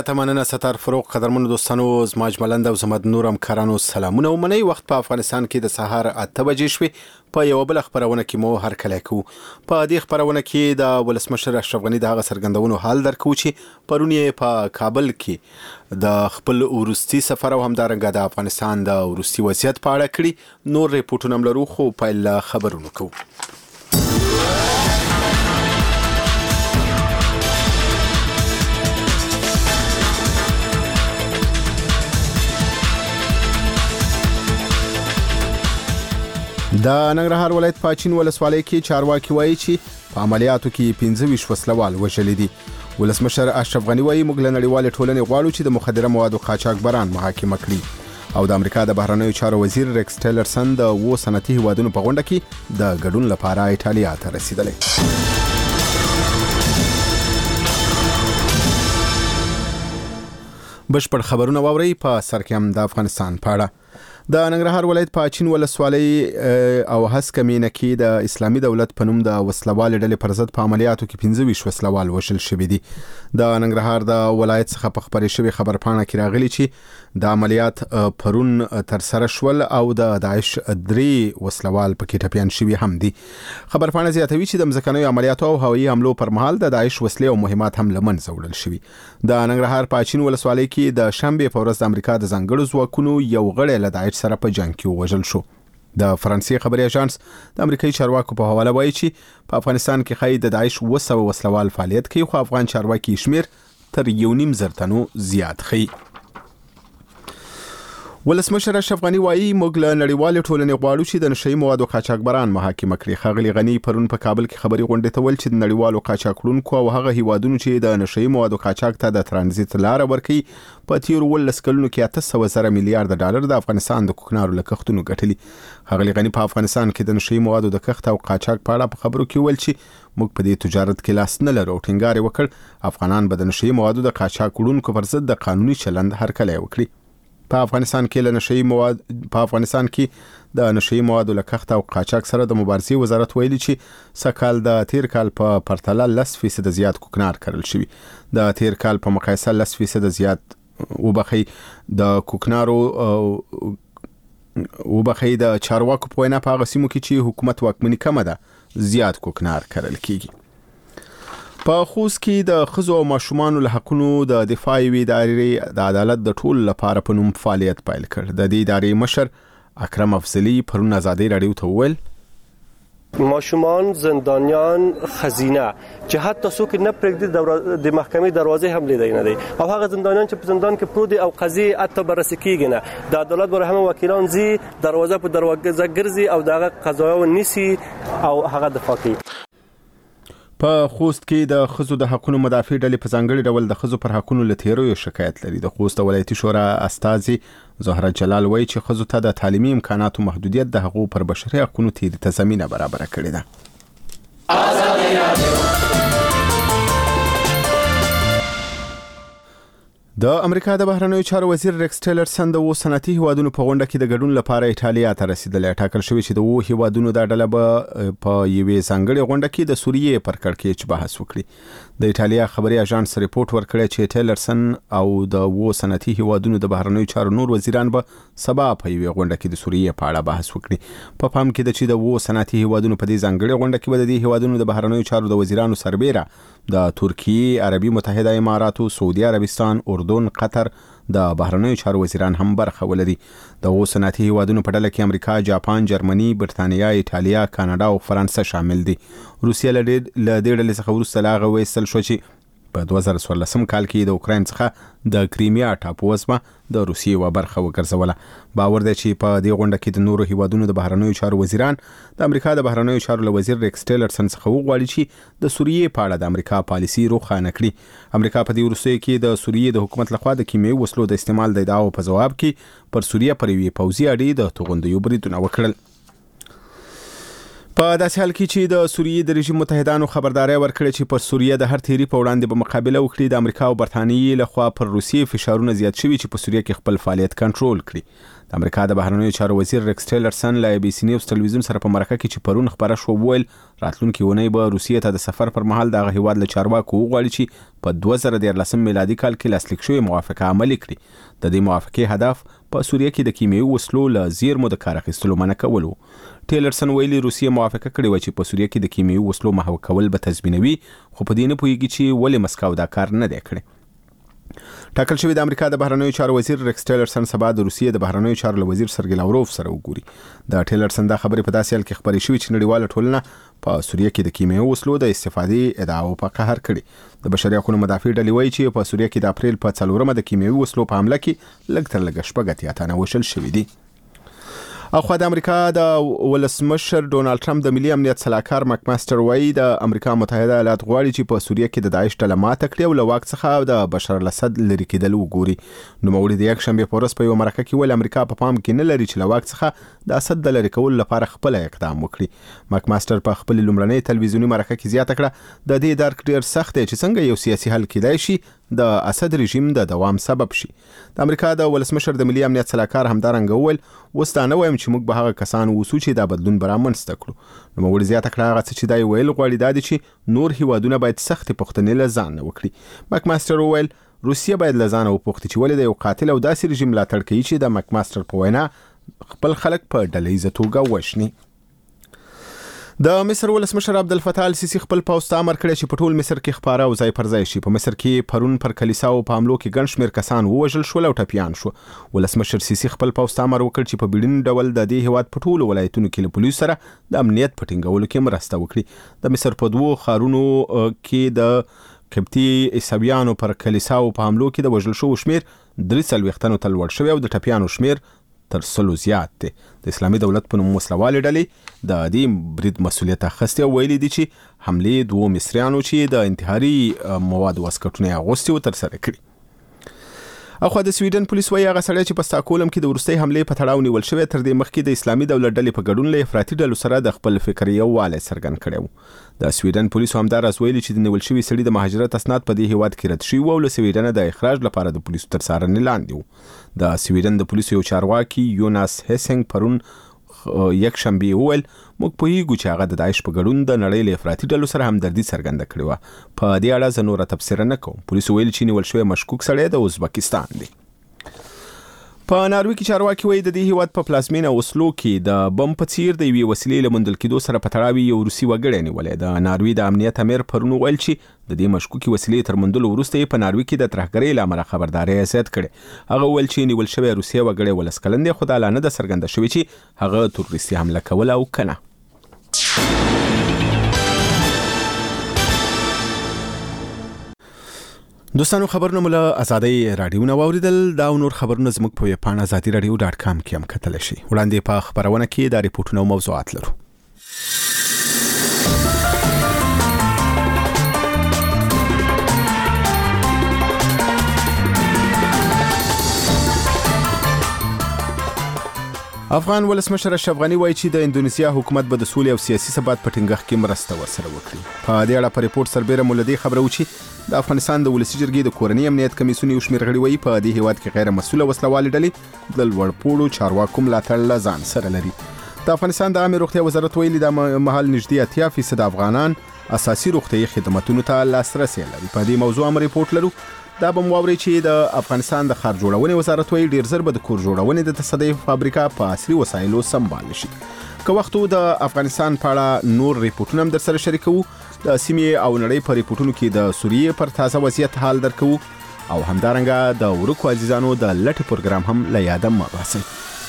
تمننه ستار فروغ قدرمنو دوستانو زما اجملند او زما د نور همکارانو سلامونه ومنئ. وخت په افغانستان کې د سهار 8 بجې شوې. په یو بل خبرونه کې مو هر کله کو په دې خبرونه کې د ولسمشر اشرف غنی د څرګندونو حال درکو چې پرونی په کابل کې د خپل ورستي سفر او همدارنګه د افغانستان د ورستي وضعیت په اړه کړي. نور ریپورتونه ملرو خو په خبرونو کو. د ننګرهار ولایت پاچین ولسوالۍ کې چارواکي وایي چې په عملیاتو کې 15 وسلوال وژل دي. ولسمشر اشرف غنی وایي موږ له نړیوال ټولنې غواړو چې د مخدره موادو قاچاقبران محاکمه کړي. او د امریکا د بهرنیو چارو وزیر ریکس ټیلرسن د 2 سنتي هیوادونو په غونډه کې د ګډون لپاره ایټالیا ته رسیدلی. بشپړ خبرونه واوري په سر کې هم د افغانستان په اړه. د ننګرهار ولایت پاچین ولسوالۍ او هسکمینه کې د اسلامي دولت په نوم د وسلوال ډلې پر ضد په عملیاتو کې 15 وسلوال وژل شوي دي. د ننګرهار د ولایت څخه په خبرې شوی خبرپاڼه کې راغلي چې د عملیات پرون تر سره شول او د داعش 3 وسلوال پکې ټپيان شوي هم دي. خبرپاڼه زیاتوي چې د مځکنیو عملیاتو او هوایي حملو پر مهال د داعش وسلې او مهمات هم لمنځه وړل شوي. د ننګرهار پاچین ولسوالۍ کې د شنبه په ورځ د امریکا د ځانګړو ځواکونو یو غړی له داعش سره په جنگ کې وژل شو. د فرانسې خبري اژانس د امریکایي چارواکو په حواله وایي چې په افغانستان کې خای د داعش 200 وسلوال فعالیت کوي خو افغان چارواکي شمیر تر 1.5 تنو زیات خي. ولسمشر اشرف غنی وایي موږ له نړیوال ټولنې غواړو چې د نشئی موادو قاچاقبران محاکمه کړي. خغلی غنی پرون په کابل کې خبري غونډه ته ول چې د نړیوالو قاچاقړونکو او هغه هیوادونو چې د نشئی موادو قاچاق ته د ترانزیت لار ورکړي په تیر ول سکلونو کې 800 میلیارډ ډالر د افغانستان د کوکنارو لکښتونو ګټلي. خغلی غنی په افغانستان کې د نشئی موادو د کښت او قاچاق په اړه په خبرو کې ول چې موږ په دې تجارت کې لاس نه لرو. ټینګار وکړ افغانان به د نشئی موادو د قاچاقړونکو پر ضد د قانوني چلند هرکلی وکړي. په افغانستان کې د نشئی موادو له کښت او قاچاق سره د مبارزې وزارت ویلي چې سکهال د تیر کال په پرتله 10% زیات کوکنار کرل شوی. د تیر کال په مقایسه 10% زیات وبخي د کوکنارو د چارواکو په وینا په هغه سیمو کې چې حکومت واکمني کمه ده زیات کوکنار کرل کیږي. په خوست کې د خزو او ماشومان له حقونو د دفاعي ادارې د عدالت د ټول لپاره په نوم فعالیت پیل کړ. د دې ادارې مشر اکرم افضلی پرون آزادی رادیو ته وویل ماشومان، زندانیان، خزینه چې حتی څوک نه پرېږدي د محکمې دروازې هم لیدای نه دي او هغه زندانیان چې په زندان کې پروت دي او قضیه حتی بررسي کیږي نه د عدالت بر هم وکیلان زی دروازه په دروازه ګرځي او دغه قضایا ونیسي او هغه دفاع کوي. په خوست کې د خزو د حقوقو مدافع ډلې په ځانګړي ډول د خزو پر حقوقو لتیرو شکایت لري. د خوست ولایتي شورا استاذي زهره جلال وایي چې خزو ته د تعلیمي امکاناتو محدودیت د حقوقو پر بشري حقوقو تیر ته زمينه برابر کړې ده. د امریکا د بهرنیو چارو وزیر ریکس ټیلرسن د 2 سنتي هیوادونو په غونډه کې د ګډون لپاره ایټالیا ته رسیدلی. ټاکل شوی چې د 2 هیوادونو د ډله به په یوې ځانګړې غونډه کې د سوریې پر کړکېچ بحث وکړي. د ایټالیا خبري اژانس ریپورت ورکړی چې ټیلرسن او د 2 سنتي هیوادونو د بهرنیو چارو نور وزیران به سبا په یوې غونډه کې د سوریې په اړه بحث وکړي. په پام کې د چې د 2 سنتي هیوادونو په دې ځانګړې غونډه کې به د هیوادونو د بهرنیو چارو د وزیرانو سربېره د ترکیه، عربي متحده اماراتو، سعودي عربستان، اردن، قطر د بهرنیو چارو وزیران هم برخه ولري. د 2 سنتي هیوادونو په ډله کې امریکا، جاپان، جرمني، برتانیا، ایټالیا، کاناډا او فرانسه شامل دي. روسیه له دې ډلې څخه وروسته لاغه ویستل شو چې په 2014 کال کې د اوکراین څخه د کریمیا ټاپووزمه د روسیې و برخه وګرځوله. باور دی چې په دې غونډه کې د نورو هیوادونو د بهرنیو چارو وزیران د امریکا د بهرنیو چارو له وزیر ریکس ټیلرسن څخه وغواړي چې د سوریې په اړه د امریکا پالیسي روښانه کړي. امریکا په دې وروستیو کې د سوریې د حکومت لخوا د کیمیاوي وسلو د استعمال د ادعاو په جواب کې پر سوریه پر یوې پوځي اډې د توغندیو بریدونه وکړل. په داسې حال کې چې د سوریې د رژیم متحدانو خبرداري ورکړې چې پر سوریه د هر تیری په وړاندې به مقابله وکړي. د امریکا او برتانیې لخوا پر روسیې فشارونه زیات شوي چې په سوریه کې خپل فعالیت کنټرول کړي. د امریکا د بهرنیو چارو وزیر ریکس ټیلرسن له ABC نیوز ټلویزیون سره په مرکه کې چې پرون خبره شو ویل راتلونکي اونۍ به روسیې ته د سفر پر مهال د هیواد له چارواکو وغواړي چې په 2013 میلادي کال کې لاسلیک شوې موافقه عملي کړي. د دې موافقې هدف په سوریه کې د کیمیاوي وسلو له زیرمو د کار اخیستلو منع کول و. ټیلرسن ویلي روسیې موافقه کړې و چې په سوریه کې د کیمیاوي وسلو محو کول به تضمینوي، خو په دې نه پوهیږي چې ولې مسکو دا کار نه دی کړی. ټاکل شوی د امریکا د بهرنیو چارو وزیر ریکس ټیلرسن سبا د روسیې د بهرنیو چارو له وزیر سرګی لاوروف سره وګوري. د ټیلرسن دا خبرې په داسې حال کې خبرې شوې چې نړیواله ټولنه په سوریه کې د کیمیاوي وسلو د استفادې ادعاو په قهر کړي. د بشري حقوقو مدافع ډلې وایي چې په سوریه کې د اپریل په 4 د کیمیاوي وسلو په حمله کې لږ تر لږه 6 تنه وشل شوي دي. اخو د امریکا د ولسمشر ډونالد ټرمپ د ملي امنیت صلاحکار مک ماستر وایي د امریکا متحده ایالات غواړي چې په سوریه کې د داعش ډله ماته کړي او له واک څخه د بشار الاسد لري کېدل وګوري. نوموړي د یک شنبه په ورځ په یو مرکه کې ویل امریکا په پام کې نه لري چې له واک څخه د اسد د لري کولو لپاره خپل اقدام وکړي. مک ماستر په خپل لومړنۍ تلویزیونی مرکه کې زیاته کړه د دې درک ډیر سخت دی چې څنګه یو سیاسي حل کېدای شي د اسد رژیم د دوام سبب شي. د امریکا د ولسمشر د ملي امنیت صلاحکار همدارنګه وویل اوس دا نه وایم چې موږ به هغه کسان ووسو چې دا بدلون به رامنځته کړو. نوموړي زیاته کړه هغه څه چې دا ویل غواړي دا دي چې نور هیوادونه باید سختې پوښتنې له ځان نه وکړي. مک ماستر وویل روسیه باید له ځانه وپوښتي چې ولې د یو قاتل او داسې رژیم ملاتړ کوي چې د مک ماستر په وینا خپل خلک په ډلهییزه توګه وژني. د مصر ولسمشر عبدالفتاح السیسی خپل پوځ ته امر کړی چې په ټول مصر کې خپاره او ځای پر ځای شي. په مصر کې پرون پر کلیساو په حملو کې ګڼ شمېر کسان ووژل شول او ټپیان شو. ولسمشر سیسی خپل پوځ ته امر وکړ چې په بیړني ډول د دې هیواد په ټولو ولایتونو کې له پولیسو سره د امنیت په ټینګولو کې مرسته وکړي. د مصر په 2 ښارونو کې د قبطي عیسویانو پر کلیساو په حملو کې د وژل شوو شمېر 43 تنو ته لوړ شوی او د ټپیانو شمېر تر 100 زیات دی. د اسلامي دولت په نوم وسلوالې ډلې د دې برید مسؤلیت اخیستی او ویلي دي چې حملې 2 مصریانو چې د انتحاري موادو واسکټونه اغوستي و ترسره کړي. اخو د سویډن پولیس وایي هغه سړی چې په ستاکولم کې د وروستۍ حملې په تړاو نیول شوی تر دې مخکې د اسلامي دولت ډلې په ګډون له افراطي ډلو سره د خپل فکر یووالی څرګند کړی و. د سویډن پولیسو همداراز ویلي چې د نیول شوي سړي د مهاجرت اسناد په دې هیواد کې رد شوي و او له سویډنه د اخراج لپاره د پولیسو تر څارنې لاندې و. د سویډن د پولیسو یو چارواکي یوناس هیسنګ پرون یک شنبه وویل موږ پوهیږو چې هغه د داعش په ګډون د نړۍ له افراطي ډلو سره همدردي څرګنده کړې وه. په دې اړه زه نوره تبصره نه کوم. پولیسو ویلي چې نیول شوی مشکوک سړی د ازبکستان دی. په ناروی کې چارواکي وایي د دې هیواد په پلازمینه اوسلو کې د بم په څیر د یوې وسیلې له موندل کېدو سره په تړاو یو روسي وګړی نیولی. د ناروی د امنیت امیر پرون ویل چې د دې مشکوکې وسیلې تر موندلو وروسته یې په ناروی کې د ترهګرۍ له امله خبرداری زیات کړې. هغه ویل چې نیول شوی روسي وګړی 19 کلن دی، خو دا لا نه ده څرګنده شوې چې هغه تروریستي حمله کوله او که نه. دوستانو خبرونه مو له ازادۍ راډیو نه واوریدل. دا نور خبرونه زموږ په ویبپاڼه azadiradio.com کې هم کتلی شئ. وړاندې په خبرونه کې دا ریپورټونه او موضوعات لرو. افغان ولسمشر اشرف غنی وایي چې د اندونیزیا حکومت به د سولې او سیاسي ثبات په ټینګښت کې مرسته ورسره وکړي. په دې اړه په ریپورت سربیره مو له دې خبره و چې د افغانستان د ولسي جرګې د کورنۍ امنیت کمیسیون یو شمېر غړي وایي په دې هیواد کې غیر مسؤله وسلوالې ډلې د لوړپوړو چارواکو ملاتړ له ځان سره لري. د افغانستان د عامه روغتیا وزارت ویلي د مهال نږدې 80% افغانان اساسي روغتیايي خدماتو ته لاسرسي لري. په دې موضوع هم ریپورت لرو. دا به مواوري چې د افغانستان د ښار جوړونې وزارت وایي ډیر زر به د کور جوړونې د تصدۍ فابریکه په عصري وسایلو سمبال شي. که وخت د افغانستان په اړه نور ریپورتونه هم در سره شریکو. د سیمې او نړۍ په ریپورتونو کې د سوریې پر تازه وضعیت حال درکو او همدارنګه د ورکو عزیزانو د لټې پروګرام هم له یاده مه باسئ.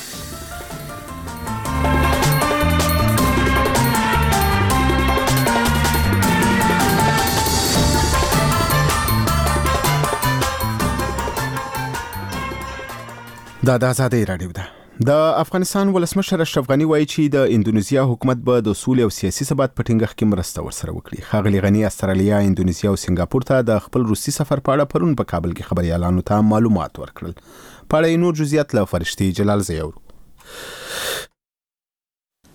دا د ازادۍ راډیو ده. د افغانستان ولسمشر اشرف غنی وایي چې د اندونیزیا حکومت به د سولې او سیاسي ثبات په ټینګښت کې مرسته ورسره وکړي. ښاغلي غنی استرالیا، اندونیزیا او سنگاپور ته د خپل روسي سفر په اړه پرون په کابل کې خبريالانو ته معلومات ورکړل. په اړه نور جزئیات له فرشتي جلال زیور.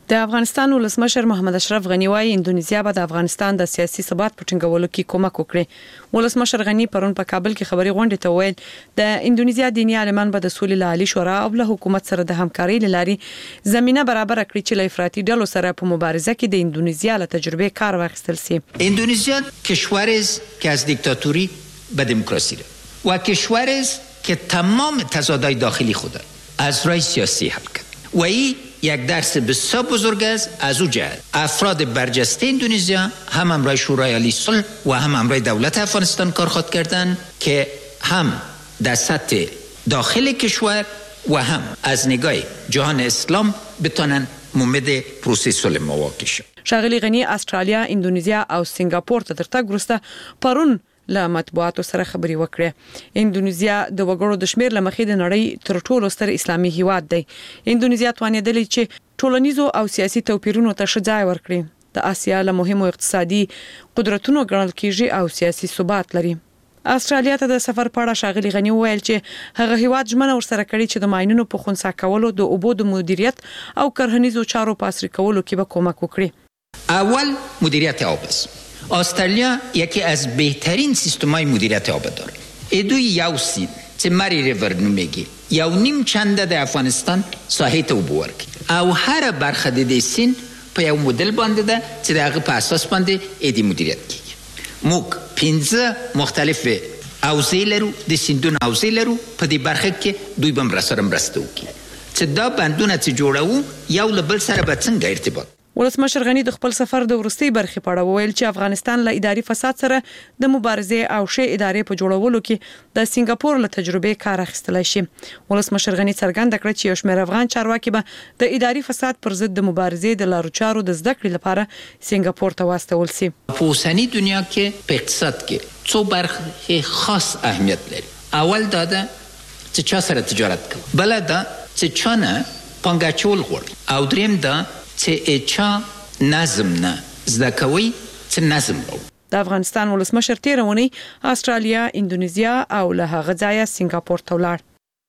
د افغانستان ولسمشر محمد اشرف غنی وايي اندونیزیا به د افغانستان د سیاسي ثبات په ټینګولو کې کومک وکړي. ولسمشر غنی پرون په کابل کې خبري غونډه ته ویل د اندونیزیا دیني عالمان به د سولې لالي شورا او له حکومت سره د همکارۍ لاري زمينه برابر کړي چې له افراطي ډلو سره په مبارزه کې د اندونیزیا له تجربه کار واخیستل شي. اندونیزیا کشوری است که از دیکتاتوری به دموکراسی رفت و کشوری است که تمام تضادهای داخلی خود از راه سیاسی حل کرد و این یک درس بسیار بزرگ است. از او جهت افراد برجسته اندونزیا هم همراه شورای عالی صلح و هم همراه دولت افغانستان کار خواهد کردند که هم در سطح داخل کشور و هم از نگاه جهان اسلام بتونن مومد پروسه صلح مواقع شد. ښاغلي غنی استرالیا، اندونیزیا او سنگاپور ته تر تګ وروسته پرون له مطبوعاتو سره خبري وکړه. اندونیزیا د وګړو د شمیر لمخې د نړۍ تر ټولو ستر اسلامي هیواد دی. اندونیزیا توانیدلی چې ټولنیزو او سیاسي توپیرونو ته ځای ورکړي. د آسیا له مهمو اقتصادي قدرتونو ګڼل کیږي او سیاسي ثبات لري. استرالیا ته د سفر په اړه ښاغلي غنی وویل چې هغه هیواد ژمنه ورسره کړې چې د ماینونو په خنثی کولو، د اوبو د مدیریت او کرهنیزو چارو په عصري کولو کې به کومک وکړي. اول مدیریت آب است. استرالیا یکی از بهترین سیستم‌های مدیریت آب داره. ادوی یاوسی چه مری ریور نمیگی یا نیم چنده در افغانستان ساحه تو بورک او هر برخه د سین په یو مدل باندې ده چې دغه په اساس باندې ادي مدیریت کیږي. موږ 15 مختلف اوزې لرو، د سیندونو اوزې لرو، په دې برخه کې دوی به مرسته وکړي چې دا بندونه چې جوړو یو له بل سره به څنګه ارتباط. ولسمشر غنی د خپل سفر د ورستۍ برخې په اړه وویل چې افغانستان له اداري فساد سره د مبارزې او ښې ادارې په جوړولو کې د سنگاپور له تجربې کار اخیستلی شي. ولسمشر غنی څرګنده کړه چې یو شمېر افغان چارواکي به د اداري فساد پر ضد د مبارزې د لارو چارو د زده کړې لپاره سنگاپور ته واستول شي. په اوسنی دنیا کې په اقتصاد کې څو برخې خاص اهمیت لري. اول دا ده چې چا سره تجارت کوي، بل دا چې چا نه پانګاچول غواړي، او دریم دا چې چا نظم نه زده کوي چې نظم راوړي. د افغانستان ولسمشر تېره اونۍ استرالیا، اندونیزیا او له هغه ځایه سنگاپور ته ولاړ.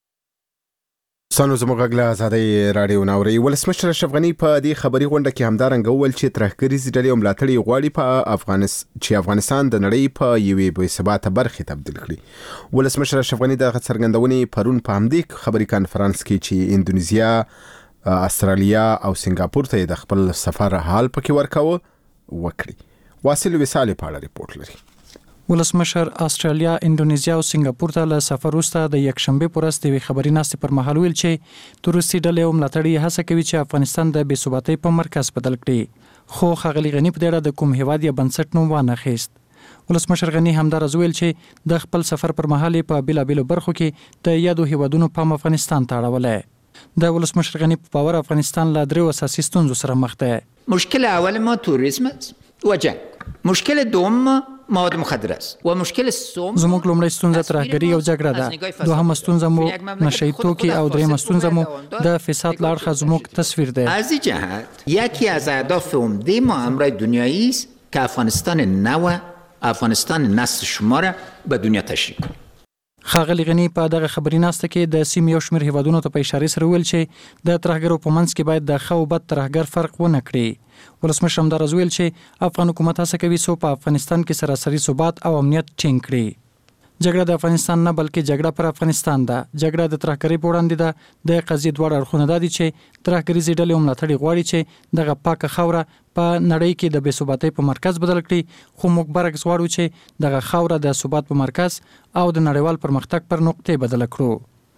سانو زموږ غږ له ازادۍ راډیو ناوري. ولسمشر اشرف غنی په دې خبري غونډه کې همدارنګه وویل چې ترهګریزې ډلې او ملاتړي غواړي په افغانستان د نړۍ په یوې بې ثباته برخې تبدیل کړي. ولسمشر اشرف غنی د څرګندونې پرون په همدې خبري کانفرنس کې چې اندونیزیا، استرالیا او سنگاپور ته د خپل سفر حال پکې ورکاوه وکړي. واصل وصال په اړه ریپورت لري. ولسمشر استرالیا، اندونیزیا او سنگاپور ته له سفر وروسته د یکشنبه پر ورځ د خبري ناستې پر مهال ویل چې تورستي ډلې او ملاتړي هڅه کوي چې افغانستان د بې ثباتۍ په مرکز بدل کړي. خو ښاغلي غنی په دې اړه د کوم هیواد یا بنسټ نوم وانه خیست. ولسمشر غنی همدارز ویل چې د خپل سفر پر مهال په بیلابیلو برخو کې د یادو هیوادونو پام افغانستان ته اړولی. د ولسمشر غنی په باور افغانستان له درې اساسي ستونزو سره مخ ده. مشکل اول ما توریسم و جنگ، مشکل دوم مواد مخدر است و مشکل سوم زموږ لومړی ستونزه ترهګري او جګړه ده، دوهم ستونزه مو نشئی توکي او دریم ستونزه مو د فساد لاړخه زموږ تصویر ده. از این جهت یکی از اهداف عمده ما امروز دنیایی است که افغانستان نو، افغانستان نسل شما را به دنیا تشریح کنیم. ښاغلي غنی په دغه خبري ناسته کې د سیمې یو شمېر هیوادونو ته په اشاره سره ویل چې د ترهګرو په منځ کې باید د ښه او بد ترهګر فرق ونه کړي. ولسمشر همدارز ویل چې افغان حکومت هڅه کوي څو په افغانستان کې سراسري ثبات او امنیت ټینګ کړي. جګړه د افغانستان نه بلکې جګړه پر افغانستان ده. جګړه د ترهګرۍ په وړاندې ده. د قضیې دواړه اړخونه دا دي چې ترهګریزې ډلې او ملاتړي غواړي چې دغه پاکه خاوره په نړۍ کې د بې ثباتۍ په مرکز بدل کړي، خو موږ برعکس غواړو چې دغه خاوره د ثبات په مرکز او د نړیوال پرمختګ پر نقطې بدل کړو.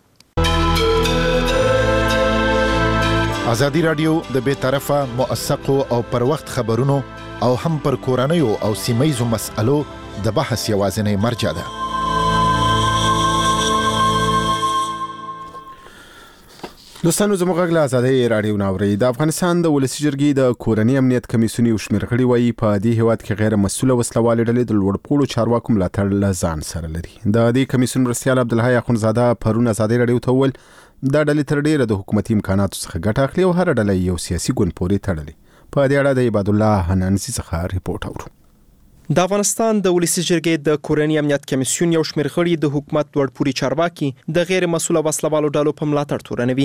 ازادي رادیو د بې طرفه، موثقو او پر وخت خبرونو او هم پر کورنیو او سیمه‌یزو مسألو د بحث یوازینی مرجع ده. دوستانو زموږ غږ له ازادۍ راډیو ناوري. د افغانستان د ولسي جرګې د کورنۍ امنیت کمیسیون یو شمېر غړي وایي په دې هیواد کې غیر مسؤله وسلوالې ډلې د لوړپوړو چارواکو ملاتړ له ځان سره لري. د دې کمیسیون مرستیال عبدالحی اخونزاده پرون ازادۍ راډیو ته وویل دا ډلې تر ډیره د حکومتي امکاناتو څخه ګټه اخلي او هر ډله یو سیاسي ګوند پورې تړلې. په دې اړه د عباد الله حنانسي څخه ریپورت اورو. د افغانستان د ولسي جرګې د کورنۍ امنیت کمیسیون یو شمېر غړي د حکومت لوړپوړي چارواکي د غیر مسؤله وسلوالو ډلو په ملاتړ تورنوي.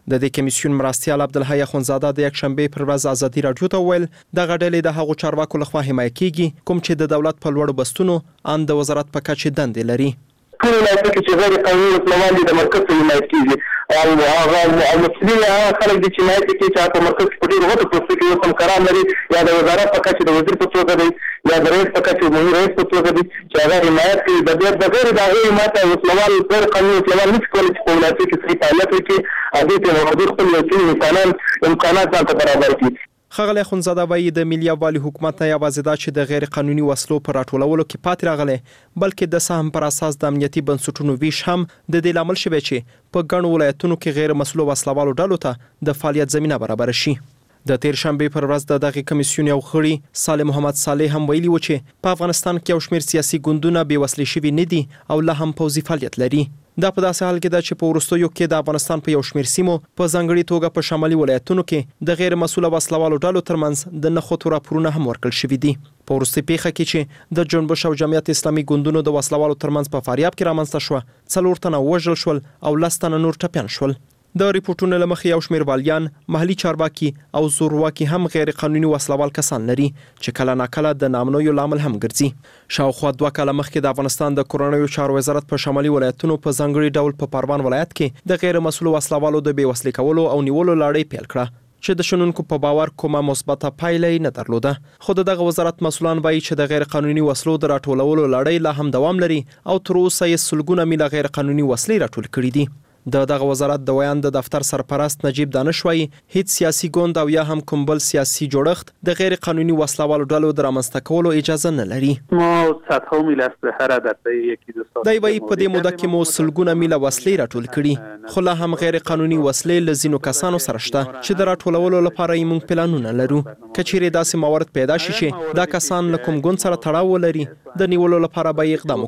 د دې کمیسیون مرستیال عبدالحی اخونزاده د یکشنبه پر ورځ ازادي راډیو ته وویل دغه ډلې د هغو چارواکو لخوا حمایه کیږي کوم چې د دولت په لوړو بستونو ان د وزارت په کچه دندې لري. ټول ولایتونه چې غیر قانوني وسلوال دي د مرکز ته حمایت کیږي او هغه مسلمانان هغه خلک دي چې حمایت کوي چې په مرکز کې ډېر وخت پروسه کې کوم قرار لري یا د وزارت په کچه د وزیر په توګه دی یا د رئیس په کچه د رئیس په توګه دی چې هغه حمایت کوي د غیر د هغه حمایت وسلوال غیر قانوني وسلوال نشي کولی چې په ولایت کې صحیح فعالیت وکړي هغه ته موجود خپل یقین امکانات ځان ته برابر کړي. ښاغلی اخونزاده وایي د ملي یووالي حکومت نه یوازې دا چې د غیر قانوني وسلو په راټولولو کې پاتې راغلی بلکې د سهم پر اساس د امنیتي بنسټونو ویش هم د دې لامل شوی چې په ګڼو ولایتونو کې غیر مسلو وسلوالو ډلو ته د فعالیت زمینه برابر شي. د تیر شنبه پر ورځ د دغه کمیسیون یو غړي صالح محمد صالح هم ویلي و چې په افغانستان کې یو شمېر سیاسي ګوندونه بې وسلې شوي نه دي او لا هم پوځي فعالیت لري. دا په داسې حال کې ده چې په وروستیو کې د افغانستان په یو شمېر سیمو په ځانګړي توګه په شمالي ولایتونو کې د غیر مسؤله وسلوالو ډلو ترمنځ د نښتو راپورونه هم ورکړل شوي دي. په وروستۍ پیښه کې چې د جنبش او جمعیت اسلامي ګوندونو د وسلوالو ترمنځ په فاریاب کې رامنځته شوه 4 تنه وژل شول او 10 تنه نور ټپیان شول. د ریپورتونو له مخې یو شمېر والیان محلي چارواکي او زورواکي هم غیر قانوني وسلوال کسان لري چې کله ناکله د نامنویو لامل هم ګرځي. شاوخوا 2 کاله مخکې د افغانستان د کورنیو چارو وزارت په شمالي ولایتونو په ځانګړي ډول په پروان ولایت کې د غیر مسؤلو وسلوالو د بې وسلې کولو او نیولو لړۍ پیل کړه چې د شنونکو په باور کومه مثبته پایله نه درلوده. خو دغه وزارت مسؤلان وایي چې د غیر قانوني وسلو د راټولولو لړۍ لا هم دوام لري او تر اوسه یې سلګونه میله غیر قانوني وسلې راټول کړي دي. دغه وزارت د ویان د دفتر سرپرست نجیب دانش وایي هیڅ سیاسي ګوند او یا هم کوم بل سیاسي جوړښت د غیر قانوني وسلوالو ډلو د رامنځته کولو اجازه نه لري. ما صدها میله اسلحه در طی یکی دو سال دی وایي په دې موده کې مو سلګونه میله وسلې راټول کړي خو لا هم غیر قانوني وسلې له ځینو کسانو سره شته چې د راټولولو لپاره یې موږ پلانونه لرو. که چیرې داسې موارد پیدا شي چې دا کسان له کوم ګوند سره تړاو ولري د نیولو لپاره به اقدام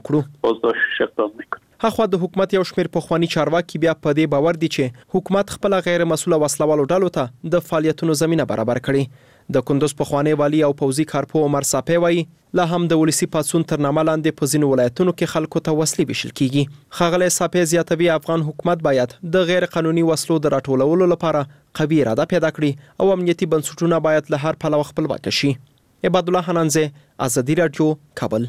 وکړو. هغه د حکومت یو شمېر پخوانی چارواکي بیا په دې باور دي چې حکومت خپل غیر مسؤله وسلوالو ډلو ته د فعالیتونو زمینه برابر کړي. د کندوز پخوانی والی او پوځي کارپو عمر صافی وایي لا هم د ولسی پاتسون تر نامه لاندې په ځینو ولایتونو کې خلکو ته وسلې ویشل کیږي. ښاغلی صافی زیاتوي افغان حکومت باید د غیر قانوني وسلو د راټولولو لپاره قوي اراده پیدا کړي او امنیتي بنسټونه باید له هر پلوه خپلواک شي. عباد الله حنانزه، ازادي راډیو، کابل.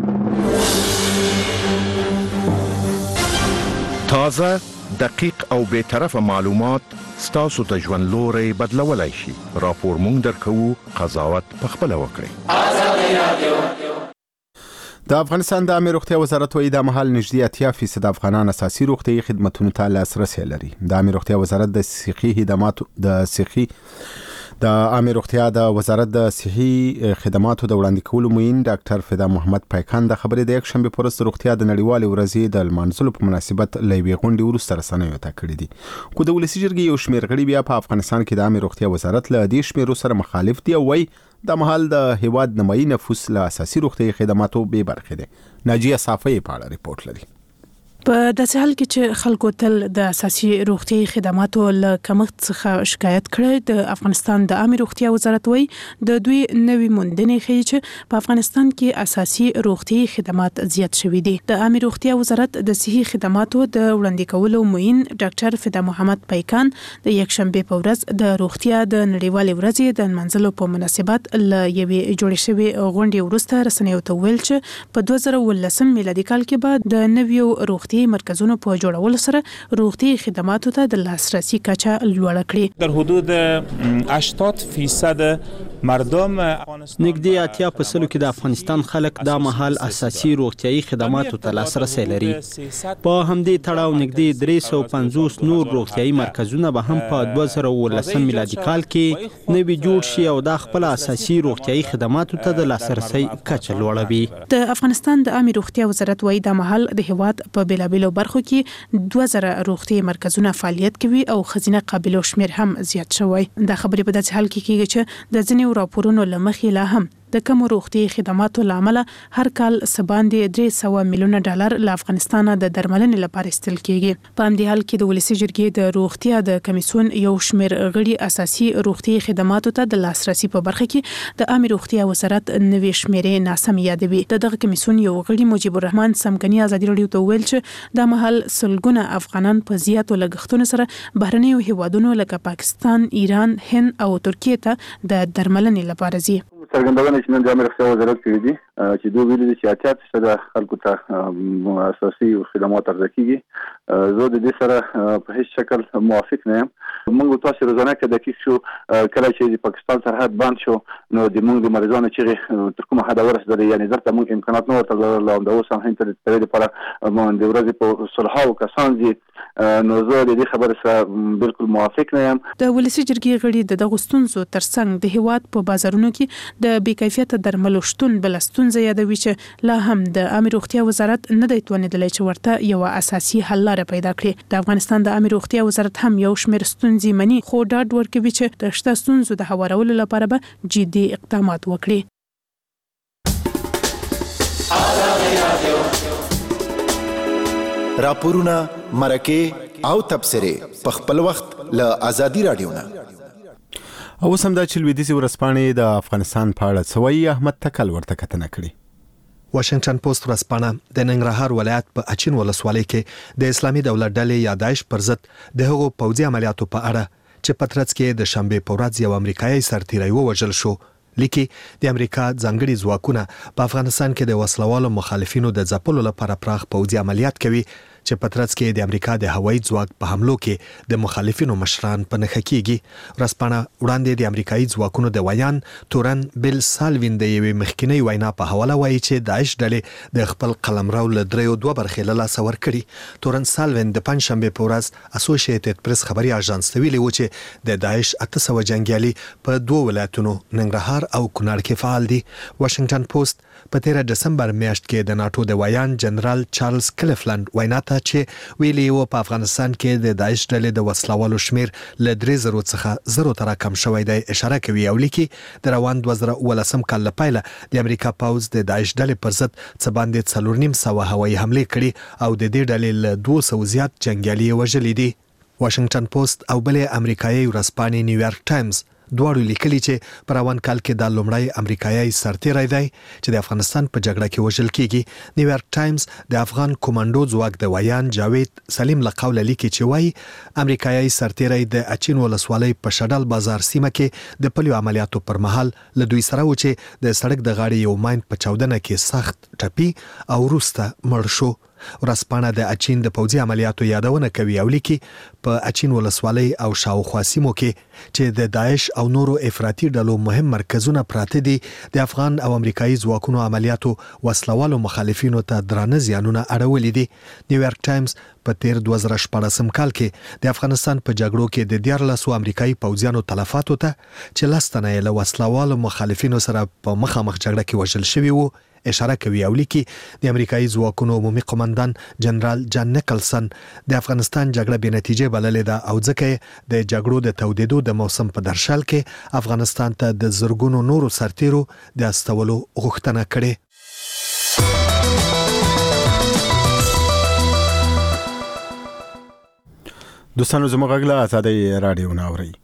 تازه، دقیق او به طرفه معلومات ستاسو ته ژوند لوري بدلولای شي. راپور مونږ درکوو، قضاوت پخپله وکړئ. د افغانستان د عامه روغتیا وزارت وایي د مهال نږدې 80% افغانان اساسي روغتیايي خدماتو ته لاسرسي لري. د عامه روغتیا وزارت د صحي خدماتو د عامه روغتیا د وزارت د صحي خدماتو د وړاندې کولو معین ډاکټر فدا محمد پایکان د خبرې د یک شنبه پر ورځ روغتیا د نړیوالې ورځې د لمانځلو په مناسبت لوي غونډې وروسته رسنیو ته کړې دي. خو د ولسی جرګې یو شمېر غړي بیا په افغانستان کې د عامه روغتیا وزارت له دې شمېرو سره مخالف دي او وايي د مهال د هیواد نمایي نفوس له اساسي روغتیايي خدماتو بې برخې دي. ناجیه صافی په اړه ریپورت لري. په داسې حال کې چې خلکو تل د اساسي روغتیايي خدماتو له کمښت څخه شکایت کړي، د افغانستان د عامه روغتیا وزارت وایي د دوی نوې موندنې ښیي چې په افغانستان کې اساسي روغتیايي خدمات زیات شوي دي. د عامه روغتیا وزارت د صحي خدماتو د وړاندې کولو معین ډاکټر فدا محمد پایکان د یکشنبه په ورځ د روغتیا د نړیوالې ورځې د لمانځلو په مناسبت له یوې جوړې شوې غونډې وروسته رسنیو ته ویل چې په 2019 میلادي کال کې به د نویو روغتیا مرکزونو په جوړولو سره روغتي خدماتو ته د لاسرسي کچه لوړه کړي. در حدود 80% مردم نږدې 80% کې د افغانستان خلک د مهال اساسي روغتيایي خدماتو ته لاسرسي لري. په همدې تړاو نږدې 350 نور روغتيایي مرکزونه به هم په 2019 میلادي کال کې نوي جوړ شي او د خپل اساسي روغتيایي خدماتو ته د لاسرسي کچه لوړوي. د افغانستان د عامه روغتیا وزارت وایي د مهال د هیواد په بیلابیلو برخو کې 2000 روغتيایي مرکزونه فعالیت کوي او خزینه قابلیت شمیر هم زیات شوی. دا خبرې په داسې حال کې کیږي چې د ځینې راپورونو لمخې لا هم د کم روغتي خدماتو لامل هر کال سباندې 300 میلیونه ډالر له افغانستان د درملنې لپاره استل کیږي. په همدې حال کې د ولسی جرګې د روغتیا د کمیسیون یو شمېر غړي اساسي روغتي خدماتو ته د لاسرسي په برخه کې د عامه روغتیا وزارت نوې شمیرې ناسم یادوي. دغه کمیسیون یو غړي مجيب الرحمن سمګنی ازادي رادیو ته ویل چې د محل سلګونه افغانان په زیاتو لګښتونو سره بهرنیو هیوادونو لکه پاکستان، ایران، هند او ترکیه ته د درملنې لپاره ځي. څرګندونه چې نن د عامه روغتیا وزارت کړې دي چې دوی ویلي دي چې 80% د خلکو ته اساسي خدمات عرضه کیږي. زه د دې سره په هیڅ شکل موافق نه یم. موږ تاسو روزانه کې دقیق شو کله چې د پاکستان سرحد بند شو نو د موږ د مریضانو چې تر کومه حد ورسېدل، یعنی درته موږ امکانات نه ورته لرل. د اوس هم هند ته د لپاره د ورځې په صلحاو کسان دي، نو زه د دې خبرې سره بالکل موافق نه یم. د ولسی جرګې غړي د ستونزو ترڅنګ د هیواد په بازارونو کې د بې کیفیته درملو شتون بل ستونزه یادوي چې لا هم د عامه روغتیا وزارت نه دی توانیدلی چې ورته یو اساسي حل لاره پیدا کړي. د افغانستان د عامه روغتیا وزارت هم یو شمېر ستونزې مني، خو ډاډ ورکوي چې د شته ستونزو د هوارولو لپاره به جدي اقدامات وکړي. راپورونه، مرکه او تبصره په خپل وخت له ازادي رادیو نه. او سم دا چې لویدیځ ورځپاڼې د افغانستان په اړه سوي احمد تکل ورته کتنه کړي. واشنگټن پوسټ ورځپاڼه د ننګرهار ولایت په اچین ولسوالۍ کې د اسلامي دولت ډلې یا داعش پر ضد د هغو پوځي عملیاتو په اړه چې پترڅ کې د شنبه په ورځ یو امریکایي سرتیری ووژل شو لیکي د امریکا ځانګړي ځواکونه په افغانستان کې د وسلوالو مخالفینو د ځپلو لپاره پراخ پوځي عملیات کوي چې پترڅ کې د امریکا د هوایي ځواک په حملو کې د مخالفینو مشران په نښه کیږي. ورځپاڼه وړاندې د امریکایي ځواکونو د ویان تورن بیل سالوین د یوې مخکینی وینا په حواله وایي چې داعش ډلې د خپل قلمرو له 3 برخې له لاسه ورکړي. تورن سالوین د پنځشنبه په ورځ اسوسییټډ پریس خبري اژانس ته ویلي و چې د داعش 800 جنگیالي په 2 ولایتونو ننګرهار او کونړ کې فعال دي. واشنگټن پوسټ په 13 دسمبر میاشت کې د ناتو د ویان جنرال چارلز کلیفلند وینا چې ویلي و په افغانستان کې د داعش ډلې د وسلوالو شمیر له 3,000 څخه 0 تر کم شوی دی اشاره کوي او لیکي د روان 2019 کال لپاره د امریکا پوځ د داعش ډلې پر ضد څه باندې 4.5 هوایي حمله کړې او د دې ډلې له 200 زیات جنگیالي وژلي دي. واشنگټن پوسټ او بلې امریکایي ورځپاڼې نیویارک ټایمز دواړو لیکلي چې په روان کال کې د لومړی امریکایي سرتیری دی چې د افغانستان په جګړه کې وژل کیږي. نیویارک ټایمز د افغان کمانډو ځواک د ویان جاوید سلیم له قوله لیکي چې وایي امریکایي سرتیری د اچین ولسوالۍ په شډل بازار سیمه کې د پلیو عملیاتو پر مهال له دوی سره و چې د سړک د غاړې یو ماین په چاودنه کې سخت ټپي او وروسته مړ شو. ورځپاڼه د اچین د پوځي عملیاتو یادونه کوي او لیکي په اچین ولسوالۍ او شاوخوا سیمو کې چې د داعش او نورو افراطي ډلو مهم مرکزونه پراته دي د افغان او امریکایي ځواکونو عملیاتو وسلوالو مخالفینو ته درانه زیانونه اړولي دي. نیویارک ټایمز په 2014 کال کې د افغانستان په جګړو کې د 14 امریکایي پوځیانو تلفاتو ته چې لستنه له وسلوالو مخالفینو سره په مخامخ جګړه کې وژل شوی وو اشاره کوي او لیکي د امریکایي ځواکونو عمومي قومندان جنرال جان نیکلسن د افغانستان جګړه بې نتیجې بللې ده او ځکه د جګړو د تودېدو د موسم په درشل کې افغانستان ته د زرګونو نورو سرتیرو د استولو غوښتنه کړې. دوستانو زموږ غږ له ازادي رادیو نه اورئ.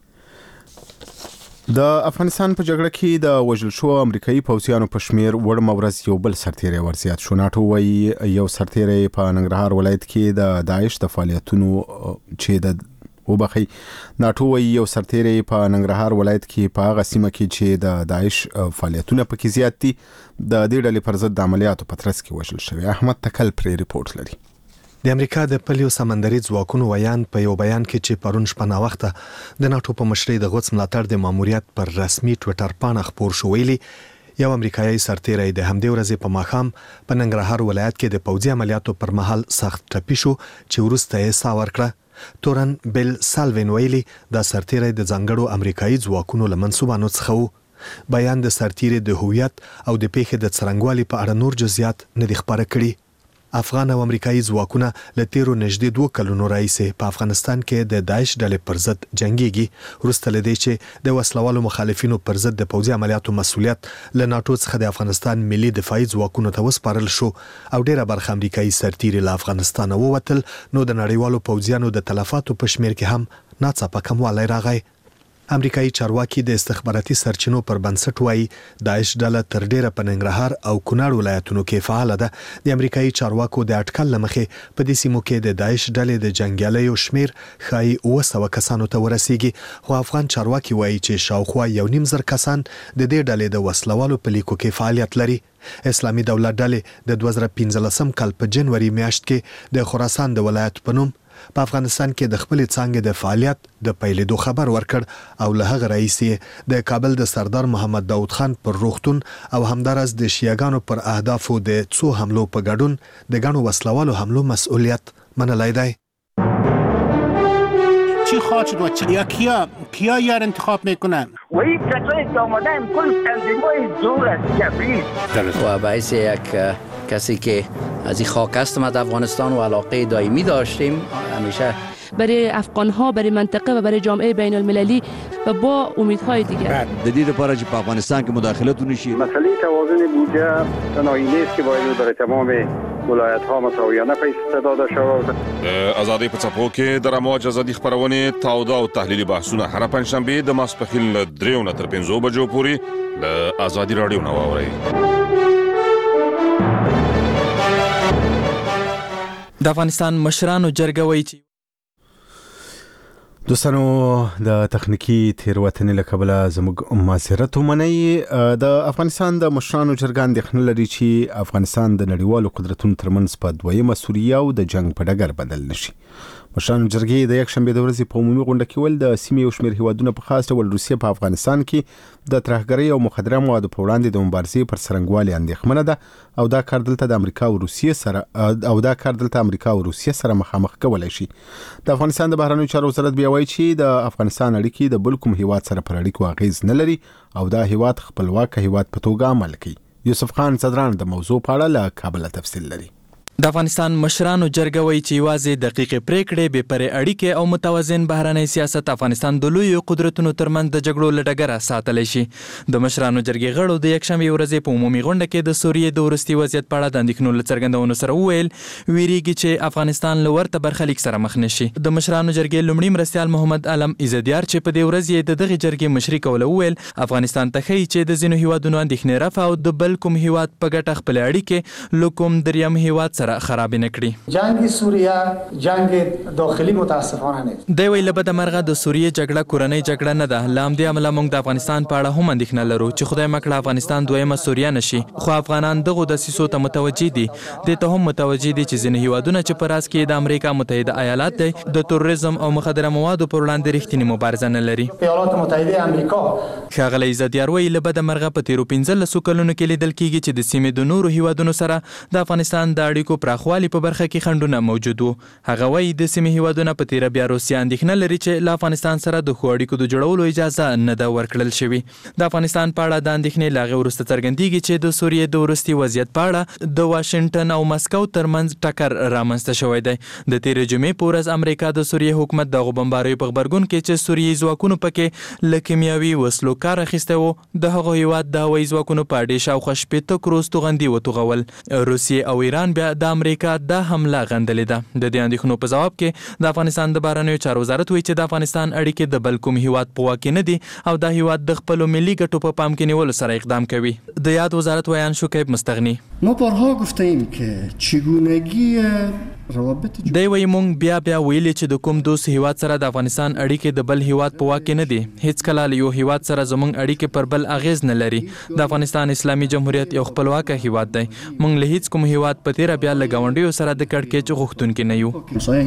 د افغانستان په جګړه کې د وژل شو امریکایي پوځیانو په شمیر وړم ورځ یو بل سرتیری ورزیات شو. ناتو وایي یو سرتیری په ننګرهار ولایت کې د داعش د فعالیتونو چې د وبخي ناتو وایي یو سرتیری په ننګرهار ولایت کې په هغه سیمه کې چې د داعش فعالیتونه پکې زیات دي د دې ډلې پر ضد د عملیاتو په ترڅ کې وژل شوی. احمد تکل پرې ریپورت لري. د امریکا د پلیو سمندري ځواکونو ویان په یو بیان کې چې پرون شپه نا وخته د ناتو په مشرۍ د غوڅ ملاتړ د ماموریت پر رسمي ټوئیټر پاڼه خپور شو ویلي یو امریکایي سرتیری د همدې ورځې په ماښام په ننګرهار ولایت کې د پوځي عملیاتو پر مهال سخت ټپي شو چې وروسته یې ساه ورکړه. تورن بیل سالوین ویلي دا سرتیری د ځانګړو امریکایي ځواکونو له منسوبانو څخه و. بیان د سرتیری د هویت او د پیښې د څرنګوالي په اړه نور جزئیات نه دي خبره کړي. افغان او امریکایي ځواکونه له تیرو نږدې 2 کلونو راهیسې په افغانستان کې د داعش ډلې پر ضد جنگيږي وروسته له دې چې د وسلوالو مخالفینو پر ضد د پوځي عملیاتو مسؤلیت له ناتو څخه د افغانستان ملي دفاعي ځواکونو ته وسپارل شو او ډیره برخه امریکایي سرتیري له افغانستان ووتل نو د نړیوالو پوځیانو د تلفاتو په شمیر کې هم ناڅاپه کموالی راغی. امریکایي چارواکي د استخباراتي سرچینو پر بنسټ وایي داعش ډله تر ډیره په ننګرهار او کونړ ولایتونو کې فعال ده. د امریکایي چارواکو د اټکل لمخې په دې سیمو کې د داعش ډلې د جنگیالیو شمیر ښایي 900 کسانو ته ورسیږي خو افغان چارواکي وایي چې شاوخوا 1.5 کسان د دې ډلې د وسلوالو په لیکو کې فعالیت لري. اسلامي دولت ډلې د 2015 کال په جنوري میاشت کې د خراسان د ولایت په نوم په افغانستان کې د خپل څانګې د فعالیت د پیلېدو خبر ورکړ او له هغه راهیسې د کابل د سردار محمد داود خان پر روغتون او همدارس د شیعاګانو پر اهدافو د څو حملو په ګډون د ګڼو وسلوالو حملو مسؤلیت منلی دی. چی خواهد شد و کیا یار انتخاب میکنن؟ و این کسایی که آمدن کل تنظیم‌های زور از جبری و باعث یک کسی که از این خاک هستم از افغانستان و علاقه دائمی داشتیم همیشه برای افغان‌ها برای منطقه و برای جامعه بین المللی و با امیدهای دیگر د دې لپاره چې په افغانستان کې مداخلت ونشي. مسئله توازن بودجه تنهایی نیست که باید برای تمام ولایت‌ها مساویانه پیسې داده شود. آزادی په څپو کې د رموج ازادي خبرونه تاوده او تحلیلي بحثونه هر پنځشنبه د ماسپخیل 3 نه تر 5 بجو پورې د آزادي رادیو نو اوري. د افغانستان مشرانو جرګه وایي چې دوستانو د تخنیکی تیروتنې له کبله زموږ معذرت ومنئ. د افغانستان د مشرانو جرګه اندېښنه لري چې افغانستان د نړیوالو قدرتونو ترمنځ په دویمه سوریه او د جنگ په ډګر بدل نشي. مشرانو جرګې د یک شنبه د ورځې په عمومي غونډه کې ول د سیمې او شمېر هیوادونو په خاص ډول روسیه په افغانستان کې د ترهګرۍ او مخدره موادو په وړاندې د مبارزې پر څرنګوالي اندېښمنه ده او دا کار دلته د امریکا او روسیه سره مخامخ کولای شي. د افغانستان د بهرنیو چارو وزارت بیا وایي چې د افغانستان اړیکې د بل کوم هیواد سره پر اړیکو اغیز نه لري او دا هیواد خپلواک هیواد په توګه عمل کوي. یوسف خان صدران د موضوع په اړه له کابل تفصیل لري. د افغانستان مشرانو جرګه وایي چې یوازې دقیقې پریکړې بې پرې اړیکې او متوازن بهرنی سیاست افغانستان د لویو قدرتونو ترمنځ د جګړو له ډګره ساتلی شي. د مشرانو جرګې غړو د یکشنبې ورځې په عمومي غونډه کې د سوریې د وروستي وضعیت په اړه د اندېښنو له څرګندونو سره وویل ویریږي چې افغانستان له ورته برخلیک سره مخ نشي. د مشرانو جرګې لومړي مرستیال محمد علم عزتیار چې په دې ورځ یې د دغې جرګې مشري کوله وویل افغانستان ته ښیي چې د ځینو هیوادونو اندېښنې رفع او د بل کوم هیواد په ګټه خپلې اړیکې له کوم دریم هیواد سره خرابې نه کړي. جنگ سوریه جنگ داخلی متاسفانه نیست. دی ویل له بده مرغه د سوریې جګړه کورنۍ جګړه نه ده. له همدې امله موږ د افغانستان په اړه هم اندېښنه لرو چې خدای مکړه افغانستان دویمه سوریه نشي. خو افغانان دغو دسیسو ته متوجي دي. دې ته هم متوجي دي چې ځینې هیوادونه چې په راز کې د امریکا متحده ایالات دی د تروریزم او مخدره موادو پر وړاندې رښتینې مبارزه نه لري. ایالات متحده امریکا ښاغلی عزتیار ویل له بده مرغه په تیرو 15 کلونو کې لیدل کیږي چې د سیمې د نورو هیوادونو سره د افغانستان د اړیکو پراخوالي په برخه کې خنډونه موجود وو. هغه وایي د سیمې هیوادونه په تیره بیا روسیه اندېښنه لري چې له افغانستان سره د ښو اړیکو د جوړولو اجازه نه ده ورکړل شوې. د افغانستان په اړه د اندېښنې له هغې وروسته څرګندېږي چې د سوریې د وروستي وضعیت په اړه د واشنګټن او مسکو ترمنځ ټکر رامنځته شوی دی. د تیرې جمعې په ورځ امریکا د سوریې حکومت دغو بمباریو په غبرګون کې چې سوریې ځواکونو پکې له کیمیاوي وسلو کار اخیستی و د هغو هیواد د هوایي ځواکونو په اډې شاوخوا 80 کروز توغندي وتوغول. روسیې او ایران بیا د امریکا د حمله غندلې ده. د دې اندېښنو په ځواب کې د افغانستان د بهرنیو چارو وزارت وایي چې د افغانستان اړیکې د بل کوم هیواد په واک کې نه دي او دا هیواد د خپلو ملي ګټو په پام کې نیولو سره اقدام کوي. د یاد وزارت ویان شکیب مستغنی ما بارها گفتیم که چگونگی دی وایي مونږ بیا ویلي چې د کوم دوست هیواد سره د افغانستان اړیکې د بل هیواد په واک کې نه دي. هیڅ کله له یو هیواد سره زموږ اړیکې پر بل اغیز نه لري. د افغانستان اسلامي جمهوریت یو خپلواک هیواد دی. مونږ له هیڅ کوم هیواد په تیره بیا له ګاونډیو سره د کړکېچ غوښتونکي نه یو.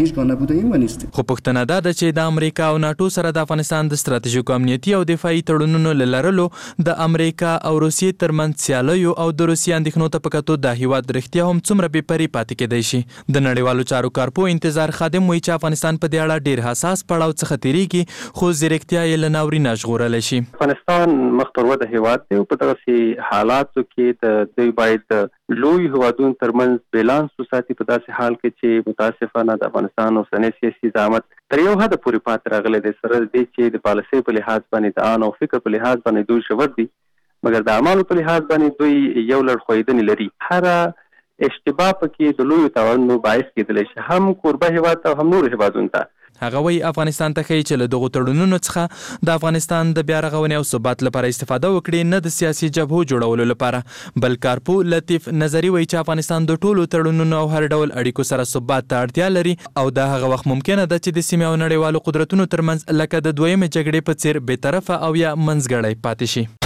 خو پوښتنه دا ده چې د امریکا او ناټو سره د افغانستان د ستراتیژیکو امنیتي او دفاعي تړونونو له لرلو د امریکا او روسیې ترمنځ سیالیو او د روسیې اندېښنو ته په کتو دا هیواد رښتیا هم څومره بې پرې پاتې کیدی شي. د نړیوالو چارو کارپو انتظار خادم وایي چې افغانستان په دې اړه ډیر حساس پړاو څخه تیریږي خو زیرکتیا یې له ناورینه ژغورلی شي. افغانستان مخ ور هیواد دی او په دغسې حالاتو کې د دوی باید لوی هیوادونو ترمنځ بېلا بیلانس وساتي په داسې حال کې چې متاسفانه د افغانستان اوسنی سیاسي زعامت تر یو حد پورې پاتې راغلی دی، سره دې چې د پالیسۍ په لحاظ باندې د آن او فکر په لحاظ باندې دوی ژور دي، مګر د اعمالو په لحاظ باندې دوی یو لړ ښویېدنې لري. هر اشتباه پکې د لویو تاوانونو باعث کېدلی شي، هم کوربه هېواد ته او هم نورو هېوادونو ته. هغه وایي افغانستان ته ښیي چې له دغو تړونونو څخه د افغانستان د بیا رغونې او ثبات لپاره استفاده وکړي، نه د سیاسي جبهو جوړولو لپاره. بل کارپو لطیف نظري وایي چې افغانستان د ټولو تړونونو او هر ډول اړیکو سره ثبات ته اړتیا لري او دا هغه وخت ممکنه ده چې د سیمې او نړیوالو قدرتونو ترمنځ لکه د دویمې جګړې په څیر بې طرفه او یا منځګړی پاتې شي.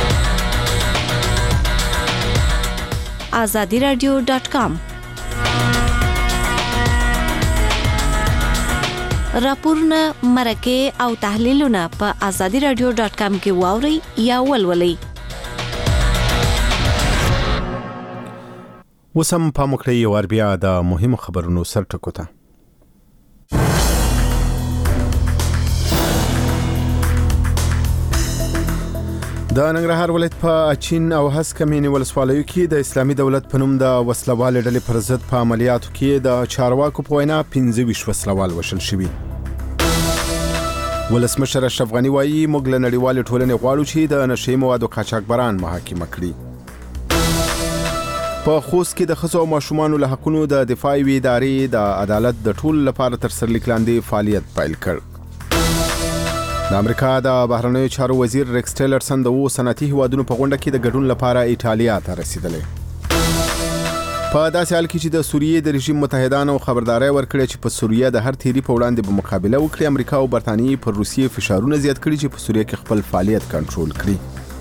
azadiradio.com راپورونه، مرکې او تحلیلونه په azadiradio.com کې واورئ یا ولولئ. وسم په مکړی ور بیا د مهمو خبرونو سرټکو ته. د ننګرهار ولایت په اچین او هسکه مینې ولسوالیو کې د اسلامي دولت په نوم د وسلوال ډلې پر ضد په عملیاتو کې د چارواکو په وینا 25 وسلوال وشل شوي. ولسمشر اشرف غنی وایي موږ له نړیوالې ټولنې غواړو چې د نشهیي موادو قاچاقبران محاکمه کړي. په خوست کې د ښځو او ماشومانو له حقونو د دفاعي ادارې د عدالت د ټولو لپاره تر سرلیک لاندې فعالیت پیل کړ. د امریکا د بهرنیو چارو وزیر ریکس ټیلرسن د صنعتي هیوادونو په غونډه کې د ګډون لپاره ایټالیا ته رسیدلی. په داسې حال کې چې د سوریې د رژیم متحدانو خبرداري ورکړې چې په سوریه د هر تیری په وړاندې به مقابله وکړي، امریکا او برتانیې پر روسیې فشارونه زیات کړي چې په سوریه کې خپل فعالیت کنټرول کړي.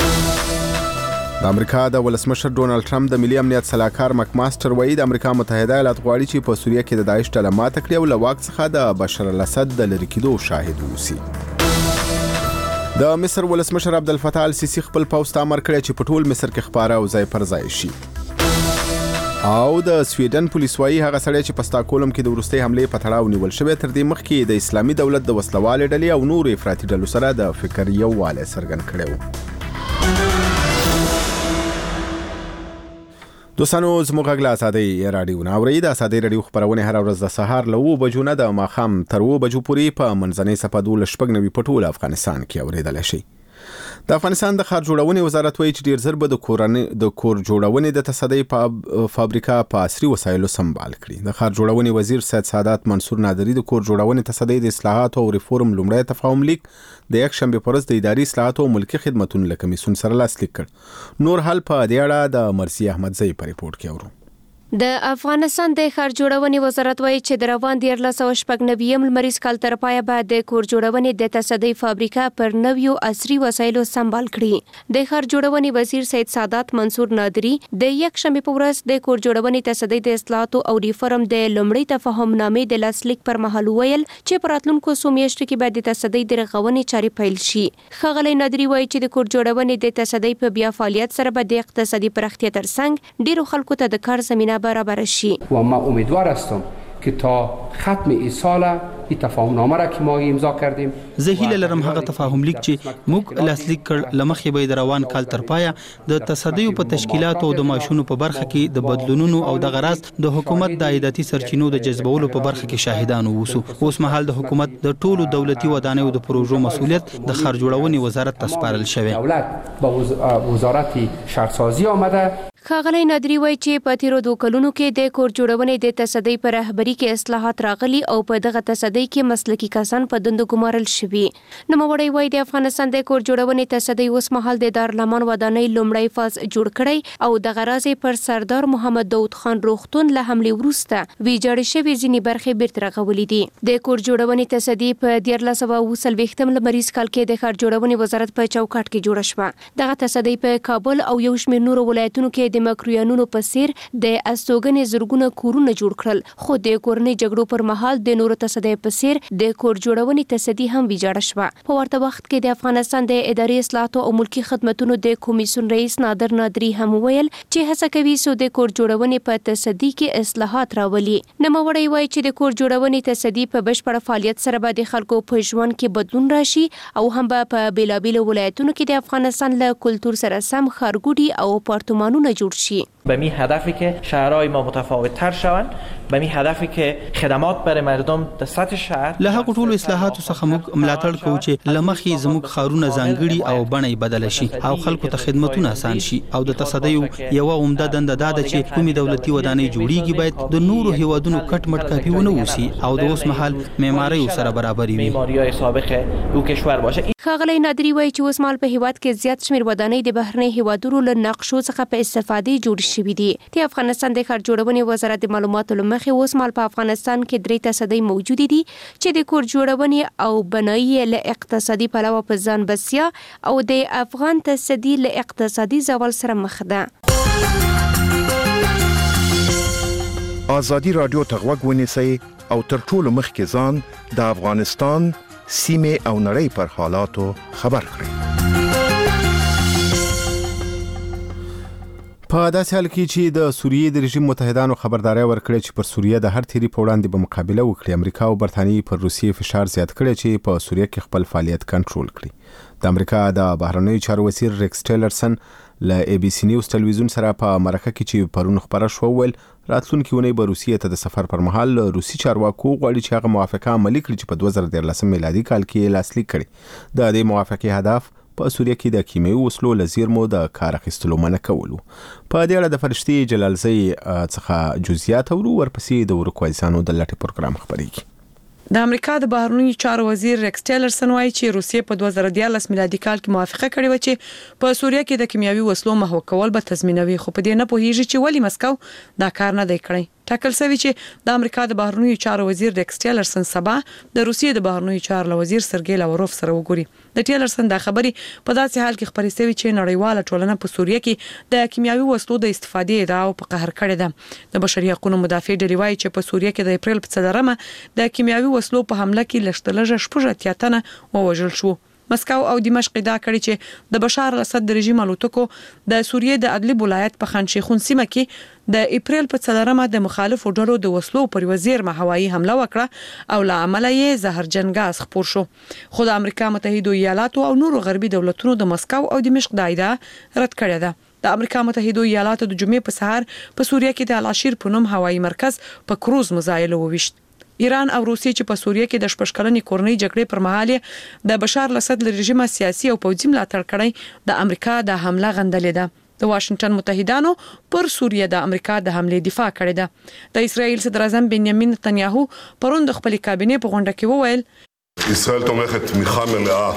د امریکا د ولسمشر ډونالد ټرمپ د ملي امنیت سلاکار مک ماستر وایي د امریکا متحده ایالات غواړي چې په سوریه کې د داعش ډله ماته کړي او له واک څخه د بشار الاسد د لرې کېدو شاهد اوسي. د مصر ولسمشر عبدالفتاح السیسی خپل پوځ ته امر کړی چې په ټول مصر کې خپاره او ځای پر ځای شي. او د سویډن پولیس وایي هغه سړی چې په ستاکولم کې د وروستۍ حملې په تړاو نیول شوی تر دې مخکې د اسلامي دولت د وسلوالې ډلې او نورو افراطي ډلو سره د فکر یووالی څرګند کړی و. دوستانو زموږ غږ له ازادۍ راډیو نه اورئ. د ازادۍ راډیو خپرونې هره ورځ د سهار له 9 بجو نه د ماښام تر 2 بجو پورې په منځنۍ صفحه 12 په ټول افغانستان کې اورېدلی شئ. د افغانستان د ښار جوړونې وزارت وایي چې ډیر زر به د کور جوړونې د تصدۍ فابریکه په عصري وسایلو سمبال کړي. د ښار جوړونې وزیر سید سعادت منصور نادری د کور جوړونې تصدۍ د اصلاحاتو او ریفورم لومړی تفاهم لیک د یکشنبه په ورځ د اداري اصلاحاتو او ملکي خدماتو له کمیسیون سره لاسلیک کړ. نور حل په دې اړه د مرسي احمدزی په ریپورت کې اورو. د افغانستان د ښار جوړونې وزارت وایي چې د روان 1999 لمریز کال تر پایه به د کور جوړونې د تصدۍ فابریکه پر نویو عصري وسایلو سمبال کړي. د ښار جوړونې وزیر سید سعادت منصور نادری د یکشنبه په ورځ د کور جوړونې تصدۍ د اصلاحاتو او ریفورم د لومړي تفاهم نامې د لاسلیک پر مهال ویل چې په راتلونکو څو میاشتو کې به د تصدۍ د رغونې چارې پیل شي. ښاغلی نادری وایي چې د کور جوړونې د تصدۍ په بیا فعالیت سره به د اقتصادي پراختیا ترڅنګ ډیرو خلکو ته د کار زمینه برابر شي. و ما امیدوار هستم که تا ختم این سال این تفاهم نامه را که ما امضا کردیم زه هیله لرم هغه تفاهم لیک چې موږ لاسلیک کړ لمخې به د روان کال تر پایه د تصدیو په تشکیلات او د ماشونو په برخه کې د بدلونونو او د غراس د حکومت د عایداتي سرچینو د جذبولو په برخه کې شاهدان ووسو. اوس مهال د حکومت د ټولو دولتي ودانیو د پروژو مسؤلیت د ښار جوړونې وزارت ته سپارل شوی. دولت به وزارت شهرسازی آمده. ښاغلی نادری وایي چې په تیرو 2 کلونو کې د کور جوړونې د تصدۍ پر رهبري کې اصلاحات راغلي او په دغه تصدۍ کې مسلکي کسان په دندو ګمارل شوي. نوموړی وایي د افغانستان د کور جوړونې تصدۍ اوس مهال د دارالمان ودانۍ لومړی فاز جوړ کړی او د غراض پر سردار محمد داود خان روغتون له حملې وروسته ویجاړې شوې ځینې برخې بیرته رغولې دي. د کور جوړونې تصدۍ په 1940 لمریز کال کې د ښار جوړونې وزارت په چوکاټ کې جوړه شوه. دغه تصدۍ په کابل او یو شمېر نورو ولایتونو کې د مکرویانونو په څیر د استوګنې زرګونه کورونه جوړ کړل، خو د کورنۍ جګړو پر مهال د نورو تصدۍ په څیر د کور جوړونې تصدي هم ویجاړه شوه. په ورته وخت کې د افغانستان د اداري اصلاحاتو او ملکی خدماتو د کمیسیون رئیس نادر نادری هم ویل چې هڅه کوي سو د کور جوړونې په تصدي کې اصلاحات راولي. نوموړی وایي چې د کور جوړونې تصدي په بشپړ فعالیت سره به د خلکو په ژوند کې بدلون راشي او هم په بیلابیلو ولایتونو کې د افغانستان له کلتور سره سم ښارګوټي او پارتمانونه جوړ شي. به می هدفی که شهرهای ما متفاوت تر شوند، به می هدفی که خدمات برای مردم در سطح شهر له هغو ټولو اصلاحاتو څخه موږ ملاتړ کوو چې لمخې زموږ ښارونه ځانګړي او بڼه بدل شي او خلکو ته خدمتونه آسان شي او د تصدیو یو عمده دنده دا ده چې کومې دولتي ودانۍ جوړیږي باید د نورو هیوادونو کټ مټ کاپي ونه وسی او د اوس مهال معماري سره برابر وي. معماری‌های سابق او کشور باشه. ښاغلی نادری وایي چې اوس مهال په هیواد کې زیات شمېر ودانۍ د بهرنۍ هیوادونو له نقشو څخه په استفادې جوړې شوي دي. د افغانستان د ښار جوړونې وزارت د معلوماتو له مخې اوس مهال په افغانستان کې 3 تصدۍ موجودې دي چې د کور جوړونې او بنایي له اقتصادي پلوه په ځان بسیا او د افغان تصدي له اقتصادي زوال سره مخ ده. ازادي رادیو ته غوږ ونیسئ او تر ټولو مخکې ځان د افغانستان سیمه او نړۍ پر حالاتو خبر کړئ. په داسې حال کې چې د سوریې د رژیم متحدانو خبرداري ورکړې چې پر سوریه د هر تیری په وړاندې به مقابله وکړي. امریکا او برتانیې پر روسیې فشار زیات کړی چې په سوریه کې خپل فعالیت کنټرول کړي. د امریکا د بهرنیو چارو وزیر ریکس ټیلرسن له ای بي سي نیوز ټلویزیون سره په مرکه کې چې پرون خبره شو ویل راتلونکي اونۍ به روسیې ته د سفر پر مهال روسي چارواکو غواړي چې هغه موافقه عملي کړي چې په 2013 میلادي کال کې لاسلیک کړي. د دې موافقې هدف په سوریه کې د کیمیاوي وسلو له زیرمو د کار اخیستلو منع کول. په دې اړه د فرشتي جلالزی څخه جزئیات اورو، ورپسې د ورکوایسانو د لټې پروګرام خبرېږي. د امریکا د بهرنیو چارو وزیر ریکس ټیلرسن وایي چې روسیې په 2013 میلادي کال کې موافقه کړې و چې په سوریه کې د کیمیاوي وسلو محو کول به تضمینوي، خو په دې نه پوهیږي چې ولې مسکو دا کار نه دی کړی. ټاکل شوی چې د امریکا د بهرنیو چارو وزیر ریکس ټیلرسن سبا د روسیې د بهرنیو چارو وزیر سرګی لاوروف سره وګوري. د ټیلرسن دا خبري په داسې حال کې خبرې شوې چې نړیواله ټولنه په سوریه کې د کیمیاوي وسلو د استفادې ادعا په قهر کړې ده. د بشري حقوقو مدافع ډلې وایي چې په سوریه کې د اپریل په 4 د کیمیاوي وسلو په حمله کې لږ شپږ تنه ووژل شو. مسکو او دمشق دا کړی چې د بشار الاسد د رژیم الوتکو د سوریې د ادلب ولایت په خان شیخون سیمه کې د اپریل په 4 د مخالفو ډلو د وسلو پر وزیر هوایي حمله وکړه او له امله یې زهرجن غاز خپور شو. خو د امریکا متحده ایالاتو او نورو غربي دولتونو د مسکو او دمشق د ادعا رد کړې ده. د امریکا متحده ایالاتو د جمعې په سهار په سوریه کې د العشیر په نوم هوایي مرکز په کروز مزایل وویشت. ایران او روسیې چې په سوریه کې د شپږکلنې کورنۍ جګړې پر مهال د بشار الاسد رژیم سیاسي او پوځي ملاتړ کړی د امریکا د حمله غندلې ده. د واشنگټن متحدانو پر سوریه د امریکا د حمله دفاع کړې ده. د اسرائیل صدر اعظم بنیامین نتنیاهو پرون د خپل کابینې په غونډه کې وویل اسرائیل تומכת תמיכה ملאה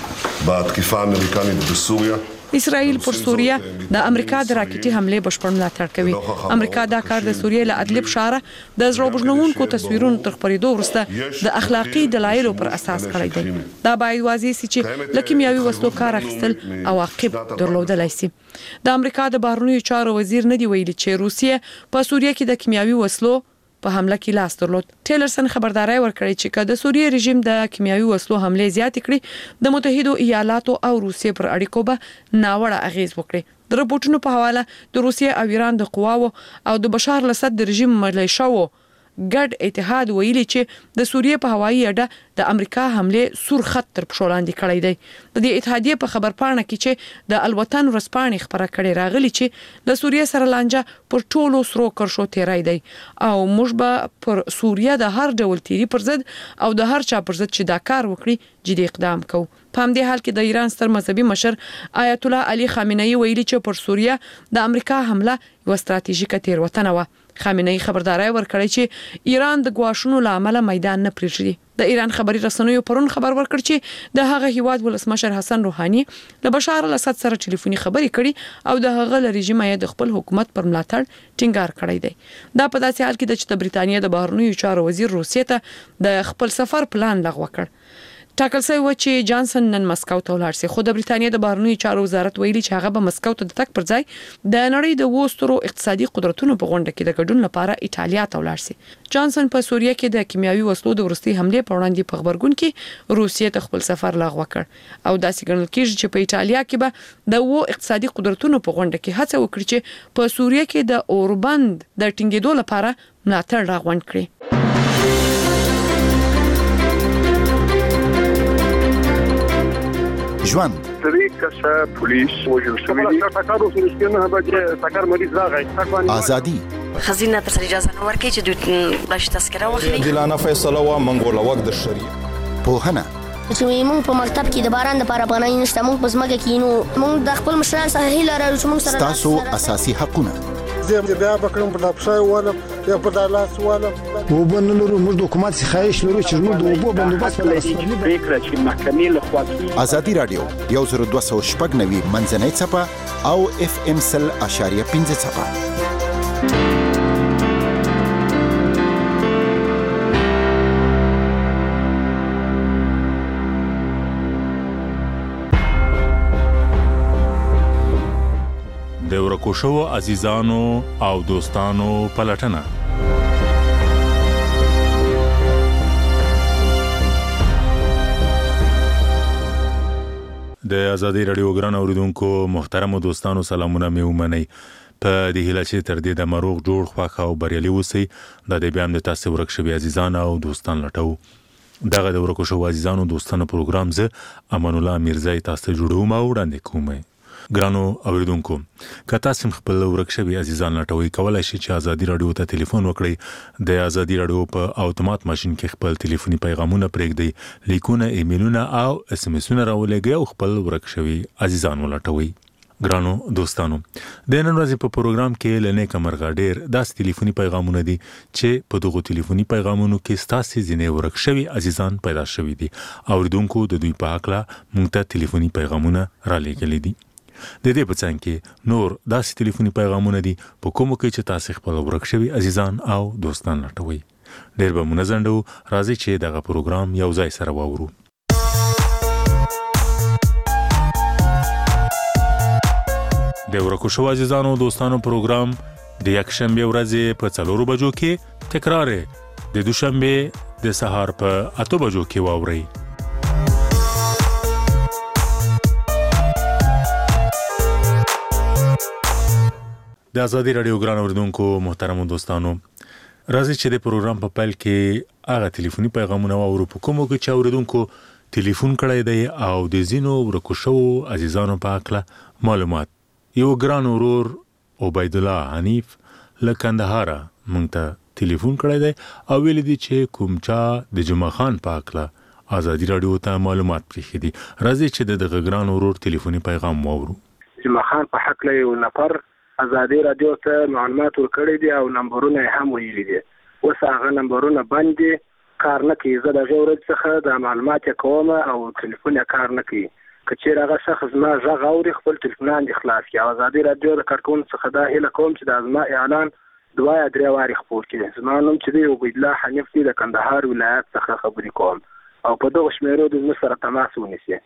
בתקיפה האמריקנית בסוריה. اسرائیل پر سوریه د امریکا د راکټي حمله بشپړ ملاتړ کوي. امریکا دا کار د سوریې له ادلب شهر د زړوبژنونکو تصویرونو تر خبرېدو وروسته د اخلاقی دلایلو پر اساس کړی دی. دا باید واضح شي چې د کیمیاوي وسلو کار اخیستل عواقب درلودلای شي. د امریکا د بهرنیو چارو وزیر نه دی ویلي چې روسیه په سوریه کې د کیمیاوي وسلو په حمله کې لاس درلود. ټیلرسن خبرداري ورکړی چې کله د سوریې رژیم د کیمیاوي وسلو حمله زیات کړي د متحده ایالاتو او روسیې پر اړیکو به ناوړه اغیز وکړي. د رپورټونو په حواله د روسیې او ایران د قواو او د بشار الاسد د رژیم ملیشاو ګډ اتحاد ویلي چې د سوریې په هوایي اډه د امریکا حمله سور خط تر پښو لاندې کړی دی. د دې اتحادیې په خبرپاڼه کې چې د الوطن ورځپاڼې خبره کړې راغلی چې د سوریې سره لانجه پر ټولو سرو کرشو تیرای دی او موږ به پر سوریه د هر ډول تیری پر ضد او د هر چا پر ضد چې دا کار وکړي جدي اقدام کوو. په همدې حال کې د ایران ستر مذهبي مشر آیت الله علي خامنه‌ای ویلي چې پر سوریه د امریکا حمله یو ستراتیژیکه تیروتنه و. خامنه‌ای خبرداري ورکړی چې ایران د ګواښونو لامل میدان نه پریږدي. د ایران خبري رسنیو پرون خبر ورکړ چې د هغه هیواد ولسمشر حسن روحاني له بشار الاسد سره ټلیفوني خبري کړي او د هغه له رژیم یې د خپل حکومت پر ملاتړ ټینګار کړی دی. دا په داسې حال کې چې د بریتانیا د بهرنیو چارو وزیر روسیې ته د خپل سفر پلان لغوه کړ. ټاکل شوی و چې جانسن نن مسکو ته ولاړ شي، خو د بریټانیا د بهرنیو چارو وزارت ویلي چې هغه به مسکو ته د تک پر ځای د نړۍ د وسترو اقتصادي قدرتونو په غونډه کې د ګډون لپاره ایټالیا ته ولاړ شي. جانسن په سوریه کې د کیمیاوي وسلو د ورستي حمله په وړاندې په خبرګون کې روسیې ته خپل سفر لغوه کړ او داسې ګڼل کېږي چې په ایټالیا کې به د اقتصادي قدرتونو په غونډه کې هڅه وکړي چې په سوریه کې د اوربند د ټینګېدو لپاره ملاتړ راغونډ کړي. ژوند پولیس وژل شوی ازادي خزینه تر اجازه نه ورکړي چې دوی بلش تذکره واخلي. دلانه فیصله وا منګول وخت د شریعه پوهنه چې موږ په مکتب کې د باران لپاره پناه نشته، موږ په ځمکه کې نو موږ د خپل مشران سره هیله لرو چې موږ سره تاسو اساسي حقونه زه بیا بکرم په لپسای ولا یا په دالاس ولا وبنلرو موږ د حکومت څخه خواهش لرو چې موږ د وبو بندوبست لري فکر چې محکمې له خوا ازادي رادیو 1290 منځنۍ صفه او FM 100.5 صفه. د ورکو شوو عزیزانو او دوستانو پلټنه. د ازادي رادیو ګران اوریدونکو محترم دوستانو سلامونه مې ومنئ. په دې هیله چې تر دې د مروغ جوړ خوښ او بریالي اوسئ. د دې بیان د تاسو ورک شوي عزیزان او دوستان لټو. دغه د ورکو شوو عزیزانو دوستانو پروګرام زه امان الله میرزای تاسو جوړوم او وړاندې کوم. ګرانو اوریدونکو که تاسو خپل ورک شوي عزیزان لټوي کولای شئ چې ازادي رادیو ته ټلیفون وکړئ. د ازادي رادیو په اتومات ماشين کې خپل ټلیفوني پیغامونه پرېږدئ، لیکونه، ایمیلونه او اس ام اسونه راولېږئ او خپل ورک شوي عزیزان ولټوي. ګرانو دوستانو د نن ورځې په پروګرام کې لنې کمرغه ډېر داس ټلیفوني پیغامونه دي چې په دغه ټلیفوني پیغامونو کې ستاسو ځینې ورک شوي عزیزان پیدا شوي دي. اوریدونکو د دوی په حق لا موږ ته ټلیفوني پیغامونه را لېږلي دي. د دې په څنګ کې نور داسې ټلیفوني پیغامونه دي په کومو کې چې تاسو خپل ورک شوي عزیزان او دوستان لټوي. ډېر به مونږ زنډو راځي چې دغه پروګرام یو ځای سره واورو. د ورکو شوو عزیزانو دوستانو پروګرام د یکشنبه ورځې په 4 بجو کې تکرار د دوشنبه د سهار په 8 بجو کې واوري. د ازادي رادیو ګران اوریدونکو محترم دوستانو راځي چې د پروګرام په پیل کې هغه ټلیفوني پیغامونه واورو په کومو کې چې اوریدونکو ټلیفون کړی دی او د زینو ورکو شوو عزیزانو په اړه معلومات. یو ګران ورور عبید الله حنیف له کندهار مونږ ته ټلیفون کړی دی او ویل دي چې کوم چا د جمعه خان په اړه ازادي رادیو ته معلومات پرېښي دي. راځي چې د ګران ورور ټلیفوني پیغام واورو. جمعه خان په حق له یو نفر ازادي رادیو ته معلومات ورکړي دي او نمبرونه هم ویلي دي. اوس هغه نمبرونه باندې کار نه کوي. زه د غوړ څخه د معلومات کوم او ټلیفون کار نه کوي. کچېر هغه شخص ما غږ اوري خپل ټلیفون د خلاص کی. ازادي رادیو د کارکون څخه دا هله کوم چې د ازما اعلان دوه درې واري خبر کړي. زما نوم چې دی عبید الله حنیف دی د کندهار ولایت څخه خبرې کوم او په دغه شمیرو د سره تماس ونیسي.